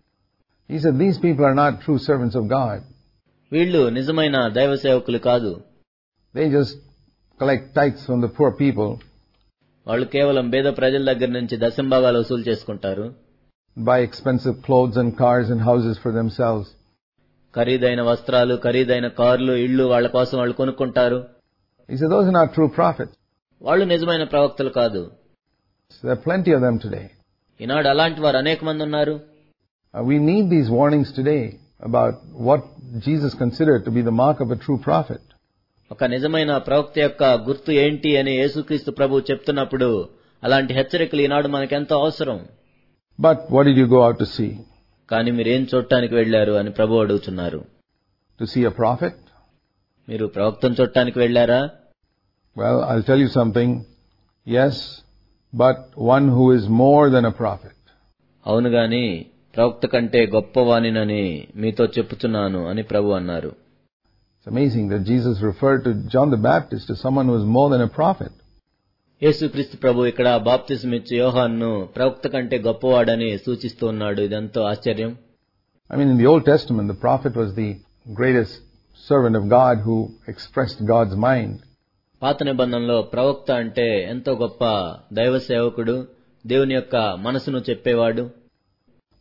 He said, these people are not true servants of God. వీళ్ళు నిజమైన దైవ సేవకులు కాదు. They just collect tithes from the poor people. వాళ్ళు కేవలం పేద ప్రజల దగ్గర నుంచి దశంభాగాలు వసూలు చేసుకుంటారు. Buy expensive clothes and cars and houses for themselves. ఖరీదైన వస్త్రాలు, ఖరీదైన కార్లు, ఇళ్లు వాళ్ళ కోసం వాళ్ళు కొనుక్కుంటారు. He said, those are not true prophets. వాళ్ళు నిజమైన ప్రవక్తలు కాదు. There are plenty of them today. ఈనాడు అలాంటి వారు అనేక మంది ఉన్నారు. Uh, we need these warnings today about what Jesus considered to be the mark of a true prophet. ఒక నిజమైన ప్రవక్త యొక్క గుర్తు ఏంటి అని యేసుక్రీస్తు ప్రభువు చెప్తున్నప్పుడు అలాంటి హెచ్చరికలు ఈనాడు మనకెంతో అవసరం. But what did you go out to see? కానీ మీరేం చూడటానికి వెళ్లారు అని ప్రభువు అడుగుతున్నారు. To see a prophet? మీరు ప్రవక్తను చూడటానికి వెళ్లారా? Well, I'll tell you something. Yes, but one who is more than a prophet. అవును గాని ప్రవక్త కంటే గొప్పవానినని మీతో చెప్పుచున్నాను అని ప్రభు అన్నారు. It's amazing that Jesus referred to John the Baptist as someone who is more than a prophet. యేసుక్రీస్తు ప్రభు ఇక్కడ బాప్తిసం ఇచ్చే యోహానును ప్రవక్త కంటే గొప్పవాడని సూచిస్తూ ఉన్నాడు. ఇదంతా ఆశ్చర్యం. I mean, in the Old Testament, the prophet was the greatest servant of God who expressed God's mind. పాత నిబంధనలో ప్రవక్త అంటే ఎంతో గొప్ప దైవ సేవకుడు, దేవుని యొక్క మనసును చెప్పేవాడు.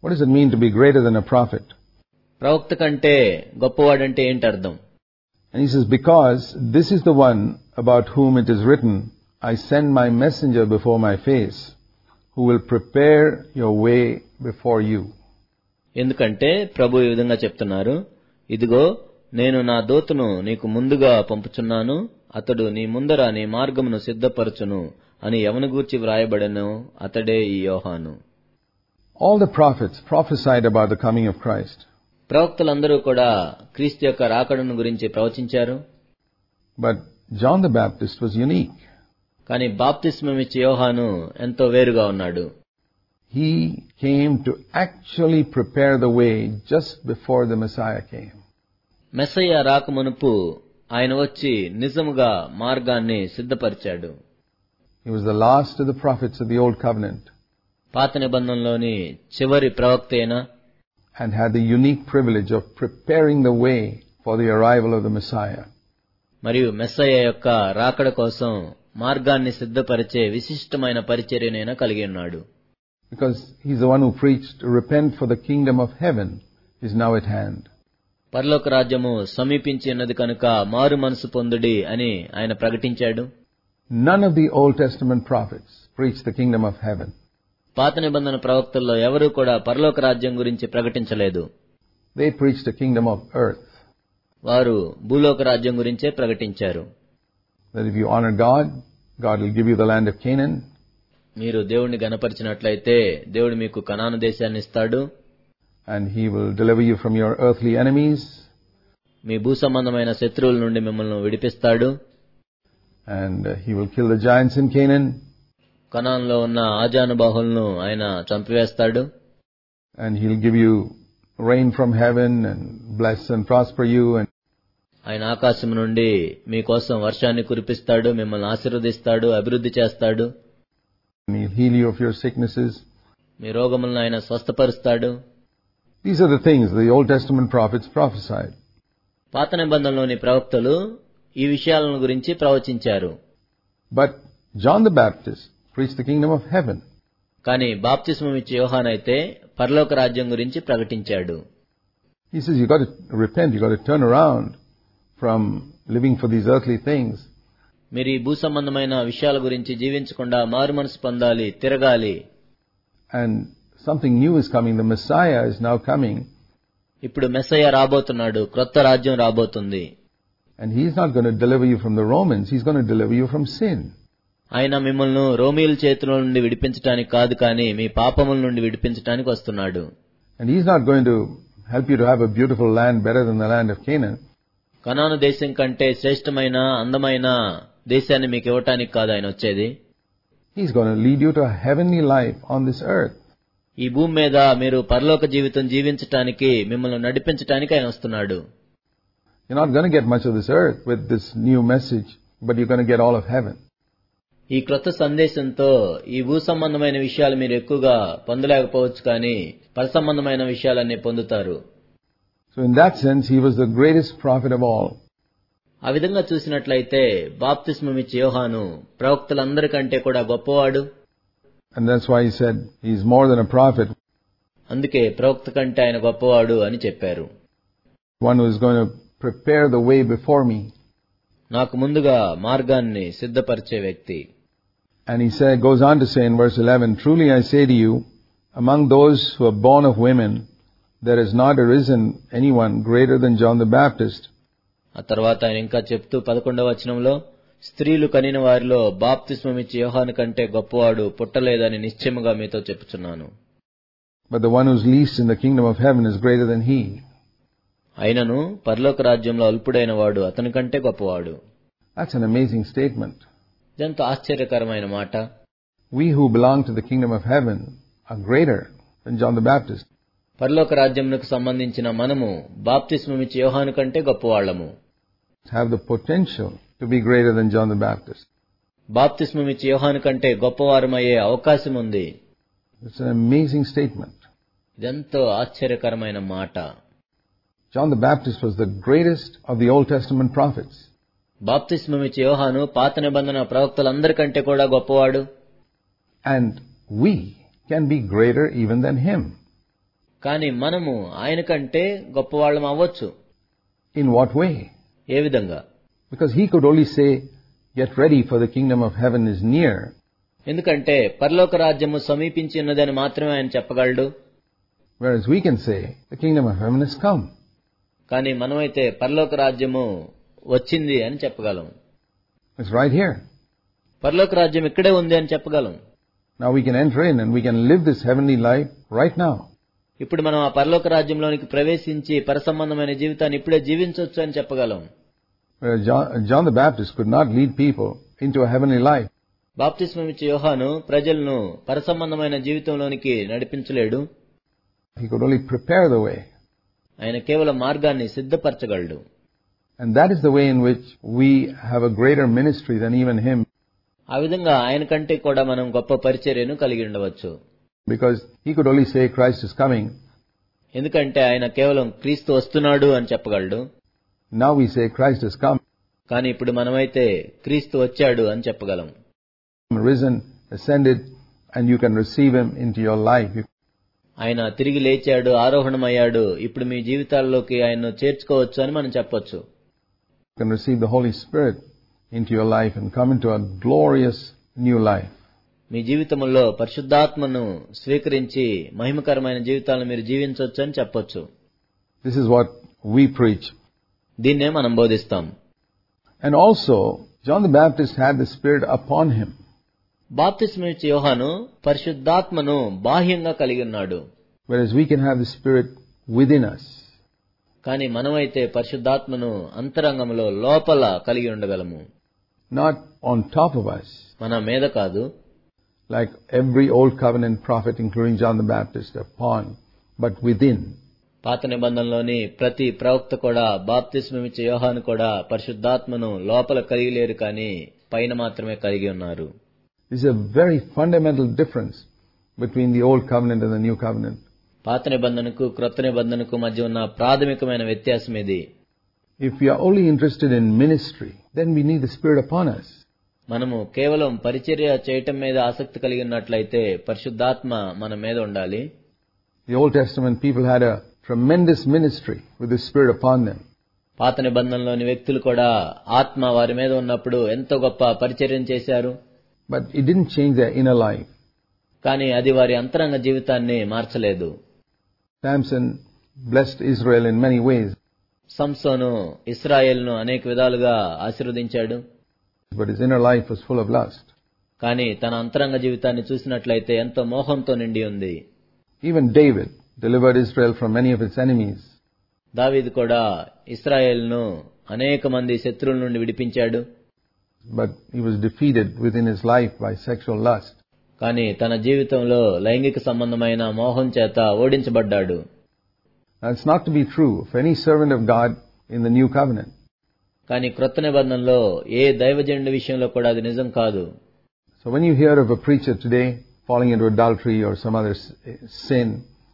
What does it mean to be greater than a prophet? ప్రవక్త కంటే గొప్పవాడంటే ఏంటి అర్థం? And he says, because this is the one about whom it is written, I send my messenger before my face, who will prepare your way before you. ఎందుకంటే ప్రభు ఈ విధంగా చెప్తున్నారు, ఇదిగో నేను నా దూతను నీకు ముందుగా పంపుచున్నాను, అతడు నీ ముందర నీ మార్గమును సిద్ధపరచును అని ఎవని గూర్చి వ్రాయబడెనో అతడే ఈ యోహాను. All the prophets prophesied about the coming of Christ. ప్రవక్తలందరూ కూడా క్రీస్తు యొక్క రాకడను గురించి ప్రవచించారు. But John the Baptist was unique. కానీ బాప్తిస్మమిచ్చే యోహాను ఎంతో వేరుగా ఉన్నాడు. He came to actually prepare the way just before the Messiah came. Messiah రాకమునుపు ఆయన వచ్చి నిజముగా మార్గాన్ని సిద్ధపరిచాడు. He was the last of the prophets of the Old Covenant. పాత నిబంధనలోని చివరి ప్రవక్తైన and had the unique privilege of preparing the way for the arrival of the Messiah. మరియు మెస్సయ్య యొక్క రాకడ కోసం మార్గాన్ని సిద్ధపరిచే విశిష్టమైన పరిచర్యనైన కలిగి ఉన్నాడు. Because he's the one who preached, repent for the kingdom of heaven is now at hand. పరలోక రాజ్యము సమీపించి ఉన్నది కనుక మారు మనసు పొందుడి అని ఆయన ప్రకటించాడు. None of the Old Testament prophets preached the kingdom of heaven. పాత నిబంధన ప్రవక్తల్లో ఎవరూ కూడా పరలోక రాజ్యం గురించి ప్రకటించలేదు. They preached the kingdom of earth. వారు భూలోక రాజ్యం గురించే ప్రకటించారు. That if you honor God, God will give you the land of Canaan. మీరు దేవుణ్ణి గణపరిచినట్లయితే దేవుడు మీకు కనాను దేశాన్ని ఇస్తాడు. And he will deliver you from your earthly enemies. మీ భూ సంబంధమైన శత్రువుల నుండి మిమ్మల్ని విడిపిస్తాడు. And uh, he will kill the giants in Canaan. కనాన్లో ఉన్న ఆజానుబాహులను ఆయన చంపివేస్తాడు. And he'll give you rain from heaven and bless and prosper you. And ఆయన ఆకాశం నుండి మీకోసం వర్షాన్ని కురిపిస్తాడు, మిమ్మల్ని ఆశీర్వదిస్తాడు, అభివృద్ధి చేస్తాడు. And he'll heal you of your sicknesses. మీ రోగములను ఆయన స్వస్థపరుస్తాడు. These are the things the Old Testament prophets prophesied. పాత నిబంధనలోని ప్రవక్తలు ఈ విషయాలను గురించి ప్రవచించారు. But John the Baptist preached the kingdom of heaven. కానీ బాప్తిస్మం ఇచ్చే యోహాను అయితే పరలోక రాజ్యం గురించి ప్రకటించాడు. He says you got to repent, you got to turn around from living for these earthly things. మీరు ఈ భూ సంబంధమైన విషయాల గురించి జీవించకుండా మారు మనసు పొందాలి, తిరగాలి. And something new is coming. The Messiah is now coming. ఇప్పుడు మెస్సయ్య రాబోతున్నాడు, క్రొత్త రాజ్యం రాబోతుంది. And he's not going to deliver you from the Romans, he's going to deliver you from sin. ఆయన మిమ్మల్ని రోమీయుల చేతుల నుండి విడిపించడానికి కాదు, కానీ మీ పాపముల నుండి విడిపించడానికి వస్తున్నాడు. And he's not going to help you to have a beautiful land better than the land of Canaan. కనాను దేశం కంటే శ్రేష్టమైన అందమైన దేశాన్ని మీకు ఇవ్వటానికి కాదు ఆయన వచ్చేది. He's going to lead you to a heavenly life on this earth. ఈ భూమి మీద మీరు పరలోక జీవితం జీవించటానికి, మిమ్మల్ని నడిపించటానికి ఆయన వస్తున్నాడు. You're not going to get much of this earth with this new message, but you're going to get all of heaven. ఈ క్రొత్త సందేశంతో ఈ భూ సంబంధమైన విషయాలు మీరు ఎక్కువగా పొందలేకపోవచ్చు, కానీ పర సంబంధమైన విషయాలన్నీ పొందుతారు. So in that sense, he was the greatest prophet of all. ఆ విధంగా చూసినట్లయితే బాప్తిస్మం ఇచ్చే యోహాను ప్రవక్తలందరికంటే కూడా గొప్పవాడు. And that's why he said he's more than a prophet. అందుకే ప్రవక్త కంటే ఆయన గొప్పవాడు అని చెప్పారు. One who is going to prepare the way before me. నాకు ముందుగా మార్గాన్ని సిద్ధపరిచే వ్యక్తి. And he said, goes on to say in verse eleven, truly I say to you, among those who are born of women, there has not arisen anyone greater than John the Baptist. ఆ తర్వాత ఆయన ఇంకా చెప్తూ పదకొండవ వచనంలో, స్త్రీలు కనిన వారిలో బాప్తిస్మం ఇచ్చే యోహాను కంటే గొప్పవాడు పుట్టలేదని నిశ్చయముగా మీతో చెప్పుచున్నాను. But the one who's least in the kingdom of heaven is greater than he. అయినను పరలోక రాజ్యంలో అల్పుడైన వాడు అతని కంటే గొప్పవాడు. That's an amazing statement. ఇదంతా ఆశ్చర్యకరమైన మాట. We who belong to the kingdom of heaven are greater than John the Baptist. పరలోక రాజ్యమునకు సంబంధించిన మనము బాప్తిస్మం ఇచ్చే యోహాను కంటే గొప్పవాళ్లము. Have the potential to be greater than John the Baptist. బాప్తిస్మం ఇచ్చే యోహాను కంటే గొప్పవారమయ్యే అవకాశం ఉంది. It's an amazing statement. ఇదెంతో ఆశ్చర్యకరమైన మాట. John the Baptist was the greatest of the Old Testament prophets. బాప్తిస్మం ఇచ్చే యోహాను పాత నిబంధన ప్రవక్తలందరికంటే కూడా గొప్పవాడు. And we can be greater even than him. కానీ మనము ఆయన కంటే గొప్పవాళ్ళం అవ్వచ్చు. In what way? ఏ విధంగా? Because he could only say, get ready for the kingdom of heaven is near. ఎందుకంటే పరలోక రాజ్యము సమీపించి ఉన్నదని మాత్రమే ఆయన చెప్పగలడు. Whereas we can say, the kingdom of heaven has come. కానీ మనమైతే పరలోక రాజ్యము వచ్చింది అని చెప్పగలం. It's right here. పరలోక రాజ్యం ఇక్కడే ఉంది అని చెప్పగలం. Now we can enter in and we can live this heavenly life right now. ఇప్పుడు మనం ఆ పరలోక రాజ్యంలోనికి ప్రవేశించి పరసంబంధమైన జీవితాన్ని ఇప్పుడే జీవించవచ్చు అని చెప్పగలం. John, John the Baptist could not lead people into a heavenly life. బాప్తిస్మం ఇచ్చే యోహాను ప్రజలను పరసంబంధమైన జీవితంలోనికి నడిపించలేడు. He could only prepare the way. ఆయన కేవలం మార్గాన్ని సిద్ధపరచగలడు. And that is the way in which we have a greater ministry than even him. ఆ విధంగా ఆయన కంటే కూడా మనం గొప్ప పరిచర్యను కలిగి ఉండవచ్చు. Because he could only say Christ is coming. ఎందుకంటే ఆయన కేవలం క్రీస్తు వస్తున్నాడు అని చెప్పగలడు. Now we say Christ has come. కానీ ఇప్పుడు మనమైతే క్రీస్తు వచ్చాడు అని చెప్పగలం. Risen, ascended, and you can receive him into your life. ఆయన తిరిగి లేచాడు, ఆరోహణమయ్యాడు, ఇప్పుడు మీ జీవితాల్లోకి ఆయన్ను చేర్చుకోవచ్చు అని మనం చెప్పొచ్చు. You can receive the Holy Spirit into your life and come into a glorious new life. మీ జీవితంలో పరిశుద్ధాత్మను స్వీకరించి మహిమకరమైన జీవితాలను మీరు జీవించవచ్చు అని చెప్పొచ్చు. This is what we preach. దీన్నే మనం బోధిస్తాం. And also, John the Baptist had the Spirit upon him. బాప్తిస్మం ఇచ్చే యోహాను పరిశుద్ధాత్మను బాహ్యంగా కలిగి ఉన్నాడు. Whereas we can have the Spirit within us. కానీ మనమైతే పరిశుద్ధాత్మను అంతరంగంలో లోపల కలిగి ఉండగలము. Not on top of us. మన మీద కాదు. Like every old covenant prophet, including John the Baptist, upon, but within. పాత నిబంధనలోని ప్రతి ప్రవక్త కూడా బాప్తిస్మం ఇచ్చే యోహాను కూడా పరిశుద్ధాత్మను లోపల కలిగి లేరు, కానీ పైన మాత్రమే కలిగి ఉన్నారు. This is a very fundamental difference between the old covenant and the new covenant. పాత నిబంధనకు క్రొత్త నిబంధనకు మధ్య ఉన్న ప్రాథమికమైన వ్యత్యాసం ఇది. If we are only interested in ministry, then we need the Spirit upon us. మనము కేవలం పరిచర్య చేయటం మీద ఆసక్తి కలిగి ఉన్నట్లయితే పరిశుద్ధాత్మ మన మీద ఉండాలి. The Old Testament people had a tremendous ministry with the Spirit upon them. పాత నిబంధనలోని వ్యక్తులు కూడా ఆత్మ వారి మీద ఉన్నప్పుడు ఎంతో గొప్ప పరిచర్యను చేశారు. But it didn't change their inner life. కానీ అది వారి అంతరంగ జీవితాన్ని మార్చలేదు. Samson blessed Israel in many ways. సంసోను ఇశ్రాయేలును అనేక విధాలుగా ఆశీర్వదించాడు. But his inner life was full of lust. కానీ తన అంతరంగ జీవితాన్ని చూసినట్లయితే ఎంతో మోహంతో నిండి ఉంది. Even David delivered Israel from many of its enemies. దావీదు కూడా ఇశ్రాయేలును అనేక మంది శత్రువుల నుండి విడిపించాడు. But he was defeated within his life by sexual lust. కానీ తన జీవితంలో లైంగిక సంబంధమైన మోహం చేత ఓడించబడ్డాడు. That's not to be true of any servant of God in the new covenant. కానీ క్రొత్త నిబంధనలో ఏ దైవజనుడి విషయంలో కూడా అది నిజం కాదు. So when you hear of a preacher today falling into adultery or some other sin,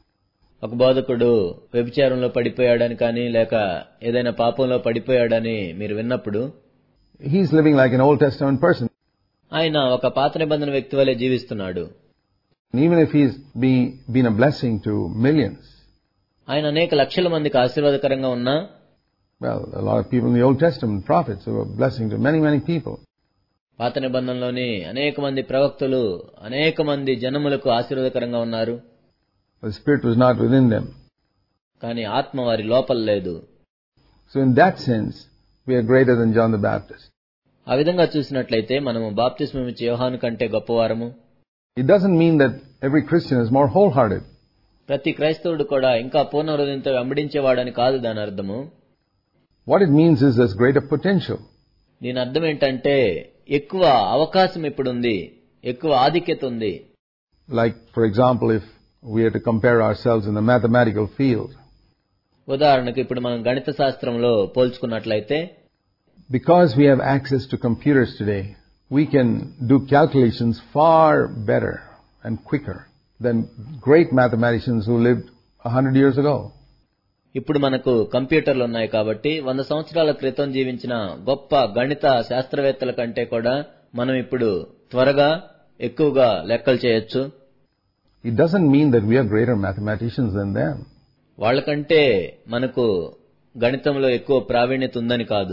ఒక బోధకుడు వ్యభిచారంలో పడిపోయాడని కానీ లేక ఏదైనా పాపంలో పడిపోయాడని మీరు విన్నప్పుడు, he's living like an Old Testament person. ఆయన ఒక పాత నిబంధన వ్యక్తి వలె జీవిస్తున్నాడు. And even if he's be, been a blessing to millions, ఆయన అనేక లక్షల మందికి ఆశీర్వాదకరంగా ఉన్నా, well, a lot of people in the Old Testament, prophets, who were a blessing to many, many people. పాత నిబంధనలోని అనేక మంది ప్రవక్తలు అనేక మంది జనములకు ఆశీర్వాదకరంగా ఉన్నారు. The Spirit was not within them. కానీ ఆత్మ వారి లోపల లేదు. So in that sense, we are greater than John the Baptist. ఆ విధంగా చూసినట్లయితే మనము బాప్తిస్మం ఇచ్చే యోహాను కంటే గొప్పవారము. It doesn't mean that every Christian is more wholehearted. ప్రతి క్రైస్తవుడు కూడా ఇంకా పూర్ణ హృదయంతో వెంబడించేవాడని కాదు దాని అర్థము. What it means is there's greater potential. దీని అర్థం ఏంటంటే ఎక్కువ అవకాశం ఇప్పుడుంది, ఎక్కువ ఆధిక్యత ఉంది. Like, for example, if we are to compare ourselves in the mathematical field. ఉదాహరణకు ఇప్పుడు మనం గణిత శాస్త్రంలో పోల్చుకున్నట్లయితే, because we have access to computers today, we can do calculations far better and quicker than great mathematicians who lived a hundred years ago. ఇప్పుడు మనకు కంప్యూటర్లు ఉన్నాయి కాబట్టి వంద సంవత్సరాల క్రితం జీవించిన గొప్ప గణిత శాస్త్రవేత్తల కంటే కూడా మనం ఇప్పుడు త్వరగా ఎక్కువగా లెక్కలు చేయొచ్చు. It doesn't mean that we are greater mathematicians than them. వాళ్ళకంటే మనకు గణితంలో ఎక్కువ ప్రావీణ్యత ఉందని కాదు.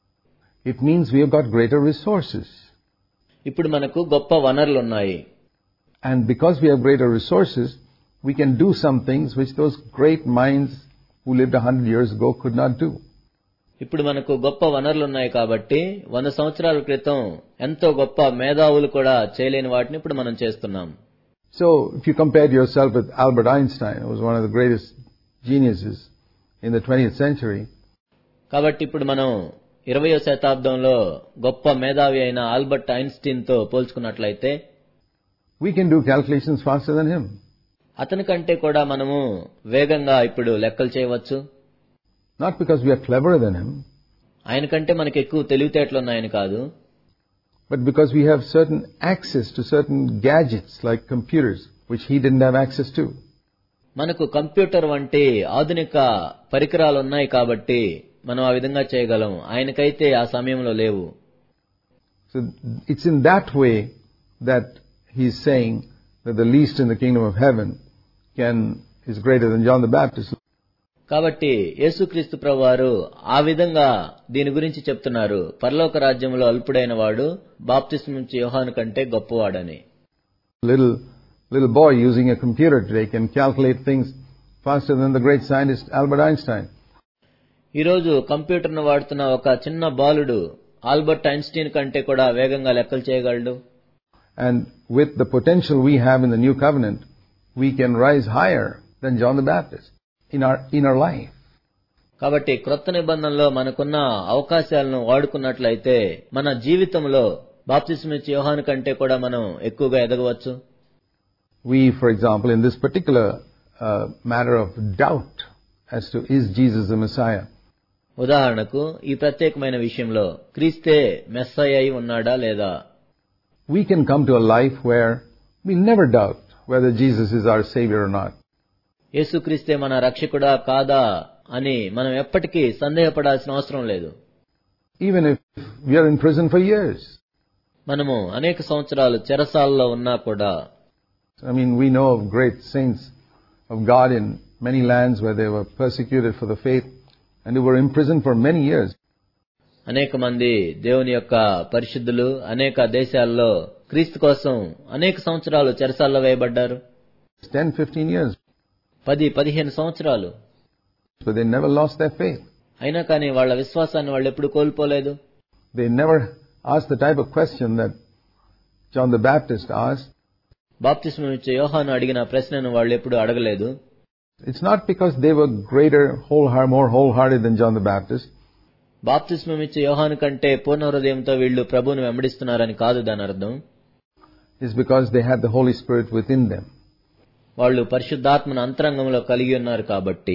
It means we have got greater resources. ఇప్పుడు మనకు గొప్ప వనరులు ఉన్నాయి. And because we have greater resources, we can do some things which those great minds who lived a hundred years ago could not do. ఇప్పుడు మనకు గొప్ప వనరులు ఉన్నాయి కాబట్టి వంద సంవత్సరాల క్రితం ఎంతో గొప్ప మేధావులు కూడా చేయలేని వాటిని ఇప్పుడు మనం చేస్తున్నాం. So, if you compared yourself with Albert Einstein, who was one of the greatest geniuses in the twentieth century, కాబట్టి ఇప్పుడు మనం ఇరవయో శతాబ్దంలో గొప్ప మేధావి అయిన ఆల్బర్ట్ ఐన్స్టీన్ తో పోల్చుకున్నట్లయితే we can do calculations faster than him. అతని కంటే కూడా మనము వేగంగా ఇప్పుడు లెక్కలు చేయవచ్చు. Not because we are cleverer than him, ఆయన కంటే మనకు ఎక్కువ తెలివితేటలు ఉన్నాయని కాదు, but because we have certain access to certain gadgets like computers, which he didn't have access to. మనకు కంప్యూటర్ వంటి ఆధునిక పరికరాలు ఉన్నాయి కాబట్టి మనం ఆ విధంగా చేయగలం. ఆయనకైతే ఆ సమయంలో లేవు. So it's in that way that he's saying that the least in the kingdom of heaven can is greater than John the Baptist. కాబట్టి యేసుక్రీస్తు ప్రభువారు ఆ విధంగా దీని గురించి చెప్తున్నారు. పరలోక రాజ్యంలో అల్పుడైన వాడు బాప్తిస్మమిచ్చే యోహాను కంటే గొప్పవాడని. Little little boy using a computer today can calculate things faster than the great scientist Albert Einstein. ఈ రోజు కంప్యూటర్ను వాడుతున్న ఒక చిన్న బాలుడు ఆల్బర్ట్ ఐన్స్టీన్ కంటే కూడా వేగంగా లెక్కలు చేయగలడు. And with the potential we have in the new covenant, we can rise higher than John the Baptist in our in our life. కాబట్టి క్రొత్త నిబంధనలో మనకున్న అవకాశాలను వాడుకున్నట్లయితే మన జీవితంలో బాప్తిస్మమిచ్చే యోహాను కంటే కూడా మనం ఎక్కువగా ఎదగవచ్చు. We, for example, in this particular uh, matter of doubt as to is Jesus the Messiah, ఉదాహరణకు ఈ ప్రత్యేకమైన విషయంలో క్రీస్తే మెస్సయ్య అయి ఉన్నాడా లేదా, we can come to a life where we never doubt whether Jesus is our Savior or not. యేసుక్రీస్తే మన రక్షకుడా కాదా అని మనం ఎప్పటికీ సందేహపడాల్సిన అవసరం లేదు. Even if we are in prison for years. మనము అనేక సంవత్సరాలు చెరసాలలో ఉన్నా కూడా. I mean, we know of great saints of God in many lands where they were persecuted for the faith and they were imprisoned for many years. అనేక మంది దేవుని యొక్క పరిశుద్ధులు అనేక దేశాల్లో క్రీస్తు కోసం అనేక సంవత్సరాలు చెరసాలలో వేయబడ్డారు. ten, fifteen years. పది పదిహేను సంవత్సరాలు. But they never lost their faith. అయినా కానీ వాళ్ళ విశ్వాసాన్ని వాళ్ళు ఎప్పుడు కోల్పోలేదు. They never asked the type of question that John the Baptist asked. బాప్తిస్మమిచ్చే యోహాను అడిగిన ప్రశ్నను వాళ్ళు ఎప్పుడు అడగలేదు. It's not because they were greater, wholehearted, more wholehearted than John the Baptist. బాప్తిస్మమిచ్చే యోహాను కంటే పూర్ణ హృదయంతో వీళ్ళు ప్రభువును వెంబడిస్తున్నారని కాదు దాని అర్థం. It's because they had the Holy Spirit within them. వాళ్ళు పరిశుద్ధాత్మను అంతరంగంలో కలిగి ఉన్నారు కాబట్టి.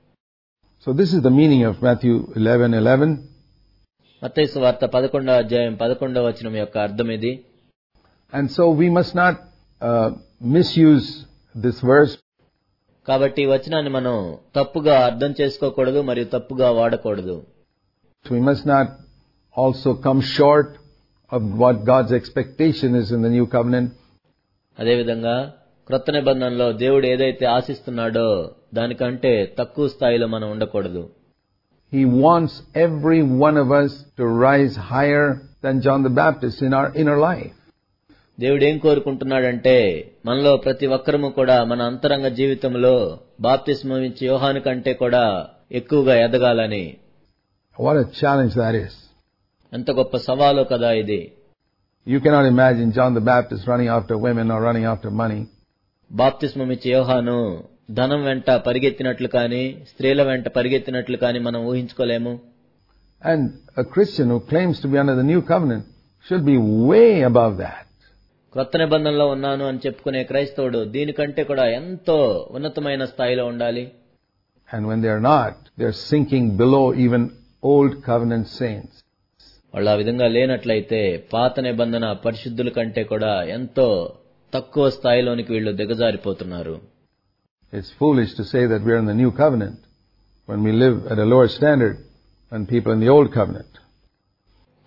So this is the meaning of Matthew eleven eleven. మత్తయి సువార్త పదకొండవ అధ్యాయం పదకొండవ వచనం యొక్క అర్థం ఇది. And so we must not uh, misuse this verse. కాబట్టి ఈ వచనాన్ని మనం తప్పుగా అర్థం చేసుకోకూడదు మరియు తప్పుగా వాడకూడదు. We must not also come short of what God's expectation is in the new covenant. అదేవిధంగా క్రొత్త నిబంధనలో దేవుడు ఏదైతే ఆశిస్తున్నాడో దానికంటే తక్కువ స్థాయిలో మనం ఉండకూడదు. He wants every one of us to rise higher than John the Baptist in our inner life. దేవుడు ఏం కోరుకుంటున్నాడంటే మనలో ప్రతి ఒక్కరము కూడా మన అంతరంగ జీవితంలో బాప్తిస్మమిచ్చే యోహాను కంటే కూడా ఎక్కువగా ఎదగాలని. What a challenge that is. ఎంత గొప్ప సవాలో కదా ఇది. You cannot imagine John the Baptist running after women or running after money. బాప్తిస్మమిచ్చే యోహాను ధనం వెంట పరిగెత్తినట్లు కానీ స్త్రీల వెంట పరిగెత్తినట్లు కానీ మనం ఊహించుకోలేము. And a Christian who claims to be under the new covenant should be way above that. క్రొత్త నిబంధనలో ఉన్నాను అని చెప్పుకునే క్రైస్తవుడు దీనికంటే కూడా ఎంతో ఉన్నతమైన స్థాయిలో ఉండాలి. And when they are not, they are sinking below even old covenant saints. వాళ్ళు ఆ విధంగా లేనట్లయితే పాత నిబంధన పరిశుద్ధుల కంటే కూడా ఎంతో తక్కువ స్థాయిలోనికి వీళ్ళు దిగజారిపోతున్నారు. It's foolish to say that we are in the new covenant when we live at a lower standard than people in the old covenant.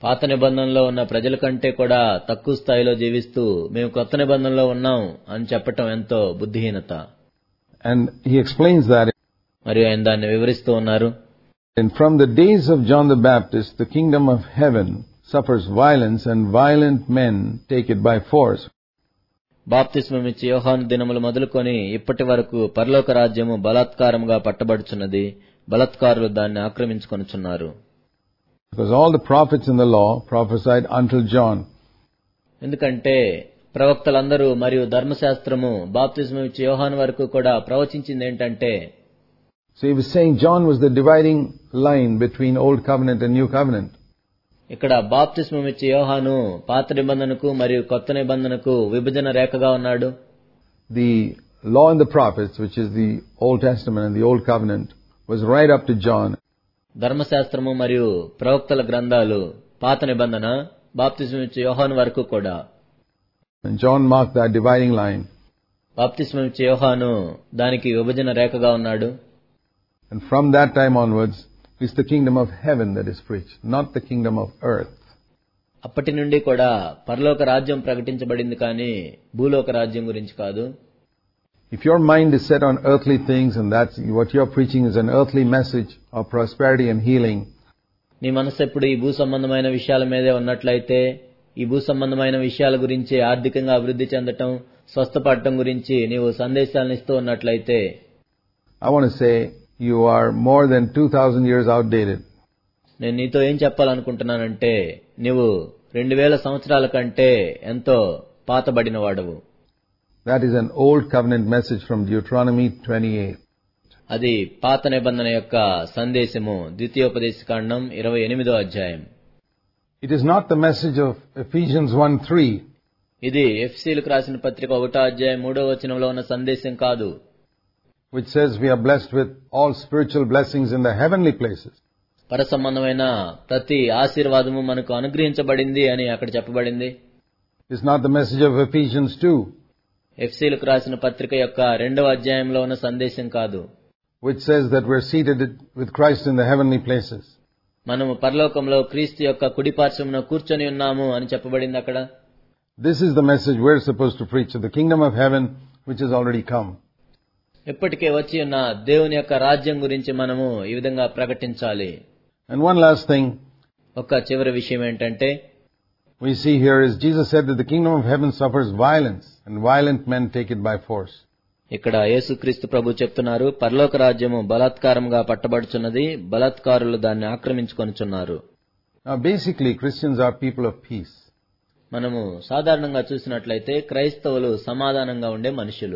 పాత నిబంధనలో ఉన్న ప్రజల కంటే కూడా తక్కువ స్థాయిలో జీవిస్తూ మేము కొత్త నిబంధనలో ఉన్నాం అని చెప్పటం ఎంతో బుద్ధిహీనత. And he explains that. మరియు ఆయన దాన్ని వివరిస్తూ ఉన్నారు. And from the days of John the Baptist, the kingdom of heaven suffers violence, and violent men take it by force. బాప్తిస్మమిచ్చి యోహాను దినములు మొదలుకొని ఇప్పటి వరకు పరలోక రాజ్యము బలాత్కారముగా పట్టబడుచున్నది, బలాత్కారులు దాన్ని ఆక్రమించుకొనుచున్నారు. Because all the prophets in the law prophesied until John. ఎందుకంటే ప్రవక్తలందరూ మరియు ధర్మశాస్త్రము బాప్తిస్మమిచ్చి యోహాను వరకు కూడా ప్రవచించింది ఏంటంటే, so he was saying John was the dividing line between old covenant and new covenant. ఇక్కడ బాప్తిస్మమిచ్చి యోహాను పాత నిబంధనకు మరియు కొత్త నిబంధనకు విభజన రేఖగా ఉన్నాడు. The law and the prophets, which is the Old Testament and the Old Covenant, was right up to John. ధర్మశాస్త్రము మరియు ప్రవక్తల గ్రంథాలు పాత నిబంధన బాప్తిస్మమిచ్చి యోహాను వరకు కూడా. And John marked that dividing line. బాప్తిస్మమిచ్చి యోహాను దానికి విభజన రేఖగా ఉన్నాడు. And from that time onwards, it's the kingdom of heaven that is preached, not the kingdom of earth. అప్పటి నుండి కూడా పరలోక రాజ్యం ప్రకటించబడింది కానీ భూలోక రాజ్యం గురించి కాదు. If your mind is set on earthly things and that's what you're preaching is an earthly message of prosperity and healing, నీ మనసు ఎప్పుడు ఈ భూ సంబంధమైన విషయాల మీదే ఉన్నట్లయితే, ఈ భూ సంబంధమైన విషయాల గురించి ఆర్థికంగా అభివృద్ధి చెందటం, స్వస్థపడటం గురించి నీవు సందేశాలను ఇస్తూ ఉన్నట్లయితే, I want to say you are more than two thousand years outdated. నేను నీతో ఏం చెప్పాలనుకుంటున్నానంటే, నీవు రెండు వేల సంవత్సరాల కంటే ఎంతో పాతబడిన వాడవు. That is an old covenant message from Deuteronomy twenty-eight. అది పాత నిబంధన యొక్క సందేశము, ద్వితీయోపదేశకాండం ఇరవై ఎనిమిదో అధ్యాయం. It is not the message of Ephesians one three. ఇది ఎఫెసీయులకు రాసిన పత్రిక ఒకటో అధ్యాయం మూడో వచనంలో ఉన్న సందేశం కాదు. Which says we are blessed with all spiritual blessings in the heavenly places. పర సంబంధమైన ప్రతి ఆశీర్వాదము మనకు అనుగ్రహించబడింది అని అక్కడ చెప్పబడింది. It's not the message of Ephesians two. ఎఫెసీయులకు రాసిన పత్రిక యొక్క రెండవ అధ్యాయంలో ఉన్న సందేశం కాదు. Which says that we're seated with Christ in the heavenly places. మనము పరలోకంలో క్రీస్తు యొక్క కుడి పార్శ్వమున కూర్చొని ఉన్నాము అని చెప్పబడింది అక్కడ. This is the message we're supposed to preach, of the kingdom of heaven which has already come. ఇప్పటికే వచ్చి ఉన్న దేవుని యొక్క రాజ్యం గురించి మనము ఈ విధంగా ప్రకటించాలి. And one last thing. ఒక చివరి విషయం ఏంటంటే, we see here is Jesus said that the kingdom of heaven suffers violence and violent men take it by force. ఇక్కడ యేసుక్రీస్తు ప్రభు చెప్తున్నారు, పరలోక రాజ్యము బలాత్కారంగా పట్టబడుచున్నది, బలాత్కారులు దాన్ని ఆక్రమించుకొనుచున్నారు. Now basically Christians are people of peace. మనము సాధారణంగా చూసినట్లయితే క్రైస్తవులు సమాధానంగా ఉండే మనుషులు.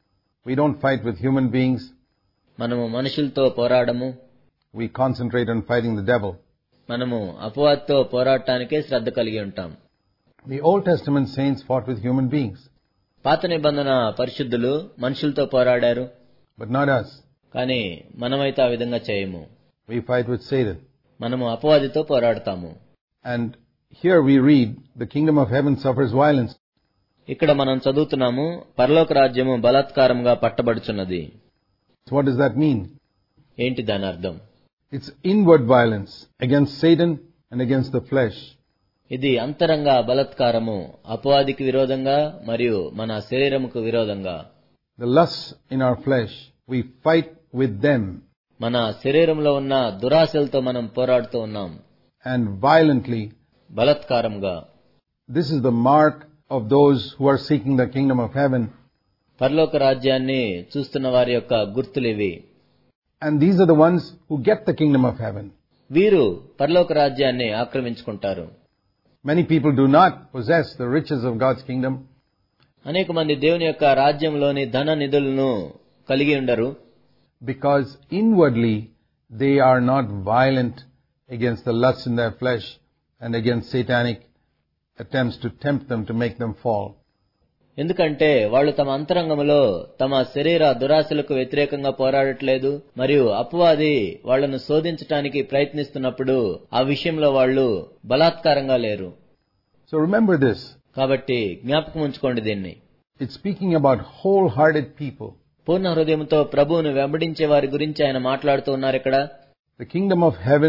We don't fight with human beings. మనము మనుషులతో పోరాడము. We concentrate on fighting the devil. మనము అపవాదితో పోరాడటానికే శ్రద్ధ కలిగి ఉంటాం. The Old Testament saints fought with human beings. పాత నిబంధన పరిశుద్ధులు మనుషులతో పోరాడారు. But not us. కానీ మనమైతే ఆ విధంగా చేయము. We fight with Satan. మనము అపవాదితో పోరాడతాము. And here we read, the kingdom of heaven suffers violence. ఇక్కడ మనం చదువుతున్నాము, పరలోక రాజ్యము బలాత్కారంగా పట్టబడుచున్నది. What does that mean? ఏంటి దాని అర్థం? It's inward violence against Satan and against the flesh. ఇది అంతరంగ బలాత్కారము, అపవాదికి విరోధంగా మరియు మన శరీరముకు విరోధంగా. The lusts in our flesh, we fight with them. మన శరీరంలో ఉన్న దురాశలతో మనం పోరాడుతూ ఉన్నాం. And violently. బలాత్కారంగా. This is the mark of those who are seeking the kingdom of heaven. పరలోక రాజ్యాన్ని చూస్తున్న వారి యొక్క గుర్తులివి. And these are the ones who get the kingdom of heaven. వీరు పరలోక రాజ్యాన్ని ఆక్రమించుకుంటారు. Many people do not possess the riches of God's kingdom. అనేక మంది దేవుని యొక్క రాజ్యంలోని ధన నిధులను కలిగి ఉండరు. Because inwardly they are not violent against the lusts in their flesh and against satanic attempts to tempt them to make them fall. ఎందుకంటే వాళ్ళు తమ అంతరంగంలో తమ శరీర దురాశలకు వ్యతిరేకంగా పోరాడట్లేదు, మరియు అపవాది వాళ్లను శోధించడానికి ప్రయత్నిస్తున్నప్పుడు ఆ విషయంలో వాళ్ళు బలాత్కారంగా లేరు. So remember this. కాబట్టి జ్ఞాపకం ఉంచుకోండి దీన్ని. It's speaking about wholehearted people. పూర్ణ హృదయంతో ప్రభువును వెంబడించే వారి గురించి ఆయన మాట్లాడుతూ ఉన్నారు ఇక్కడ. The kingdom of heaven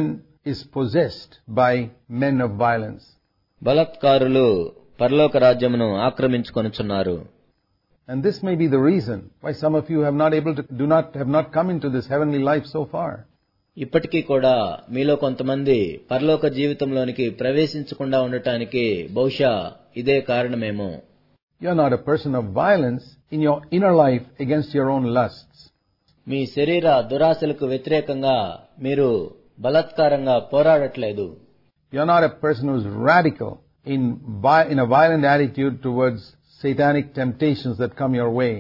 is possessed by men of violence. బలాత్కారులు పరలోక రాజ్యమును ఆక్రమించుకొనుచున్నారు. And this may be the reason why some of you have not able to do not have not come into this heavenly life so far. ఇప్పటికీ కూడా మీలో కొంతమంది పరలోక జీవితంలోనికి ప్రవేశించకుండా ఉండటానికి బహుశా ఇదే కారణమేమో. You are not a person of violence in your inner life against your own lusts. మీ శరీర దురాశలకు వ్యతిరేకంగా మీరు బలాత్కారంగా పోరాడట్లేదు. You are not a person who is radical in in a violent attitude towards satanic temptations that come your way.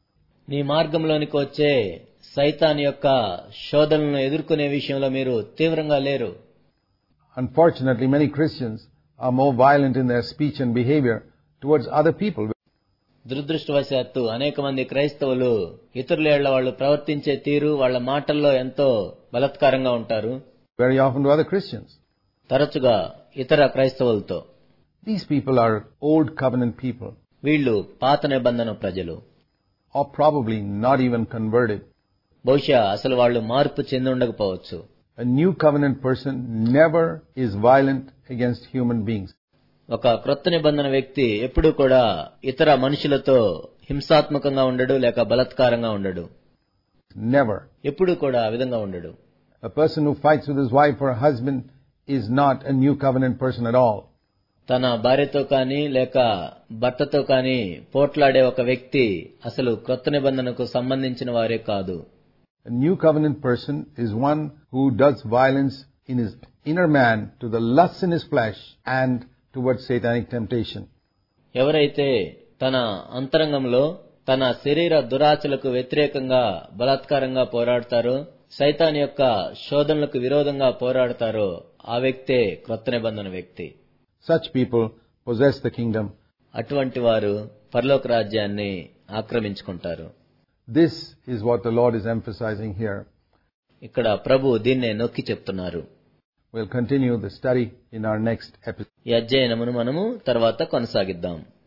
నీ మార్గంలోనికి వచ్చే సైతాన్ యొక్క శోధనలను ఎదుర్కొనే విషయంలో మీరు తీవ్రంగా లేరు. Unfortunately, many Christians are more violent in their speech and behavior towards other people. దురదృష్టవశాత్తు అనేక మంది క్రైస్తవులు ఇతరుల ఏళ్ల వాళ్ళు ప్రవర్తించే తీరు, వాళ్ళ మాటల్లో ఎంతో బలాత్కారంగా ఉంటారు. Very often to other Christians. తరచుగా ఇతర క్రైస్తవులతో. These people are old covenant people. వీళ్ళు పాత నిబంధన ప్రజలు. Or probably not even converted. బహుశా అసలు వాళ్ళు మార్పు చెంది ఉండకపోవచ్చు. A new covenant person never is violent against human beings. ఒక క్రొత్త నిబంధన వ్యక్తి ఎప్పుడూ కూడా ఇతర మనుషులతో హింసాత్మకంగా ఉండడు, లేక బలాత్కారంగా ఉండడు. Never. ఎప్పుడూ కూడా ఆ విధంగా ఉండడు. A person who fights with his wife or husband is not a new covenant person at all. తన భార్యతో కానీ లేక భర్తతో కానీ పోట్లాడే ఒక వ్యక్తి అసలు క్రొత్త నిబంధనకు సంబంధించిన వారే కాదు. A new covenant person is one who does violence in his inner man to the lusts in his flesh and towards satanic temptation. ఎవరైతే తన అంతరంగంలో తన శరీర దురాశలకు వ్యతిరేకంగా బలాత్కారంగా పోరాడతారో, సైతాన్ యొక్క శోధనలకు విరోధంగా పోరాడతారో ఆ వ్యక్తే క్రొత్త నిబంధన వ్యక్తి. Such people possess the kingdom. అటువంటి వారు పరలోక రాజ్యాన్ని ఆక్రమించుకుంటారు. This is what the Lord is emphasizing here. ఇక్కడ ప్రభు దీన్నే నొక్కి చెప్తున్నారు. We'll continue the study in our next episode. ఈ అధ్యయనమును మనము తర్వాత కొనసాగిద్దాం.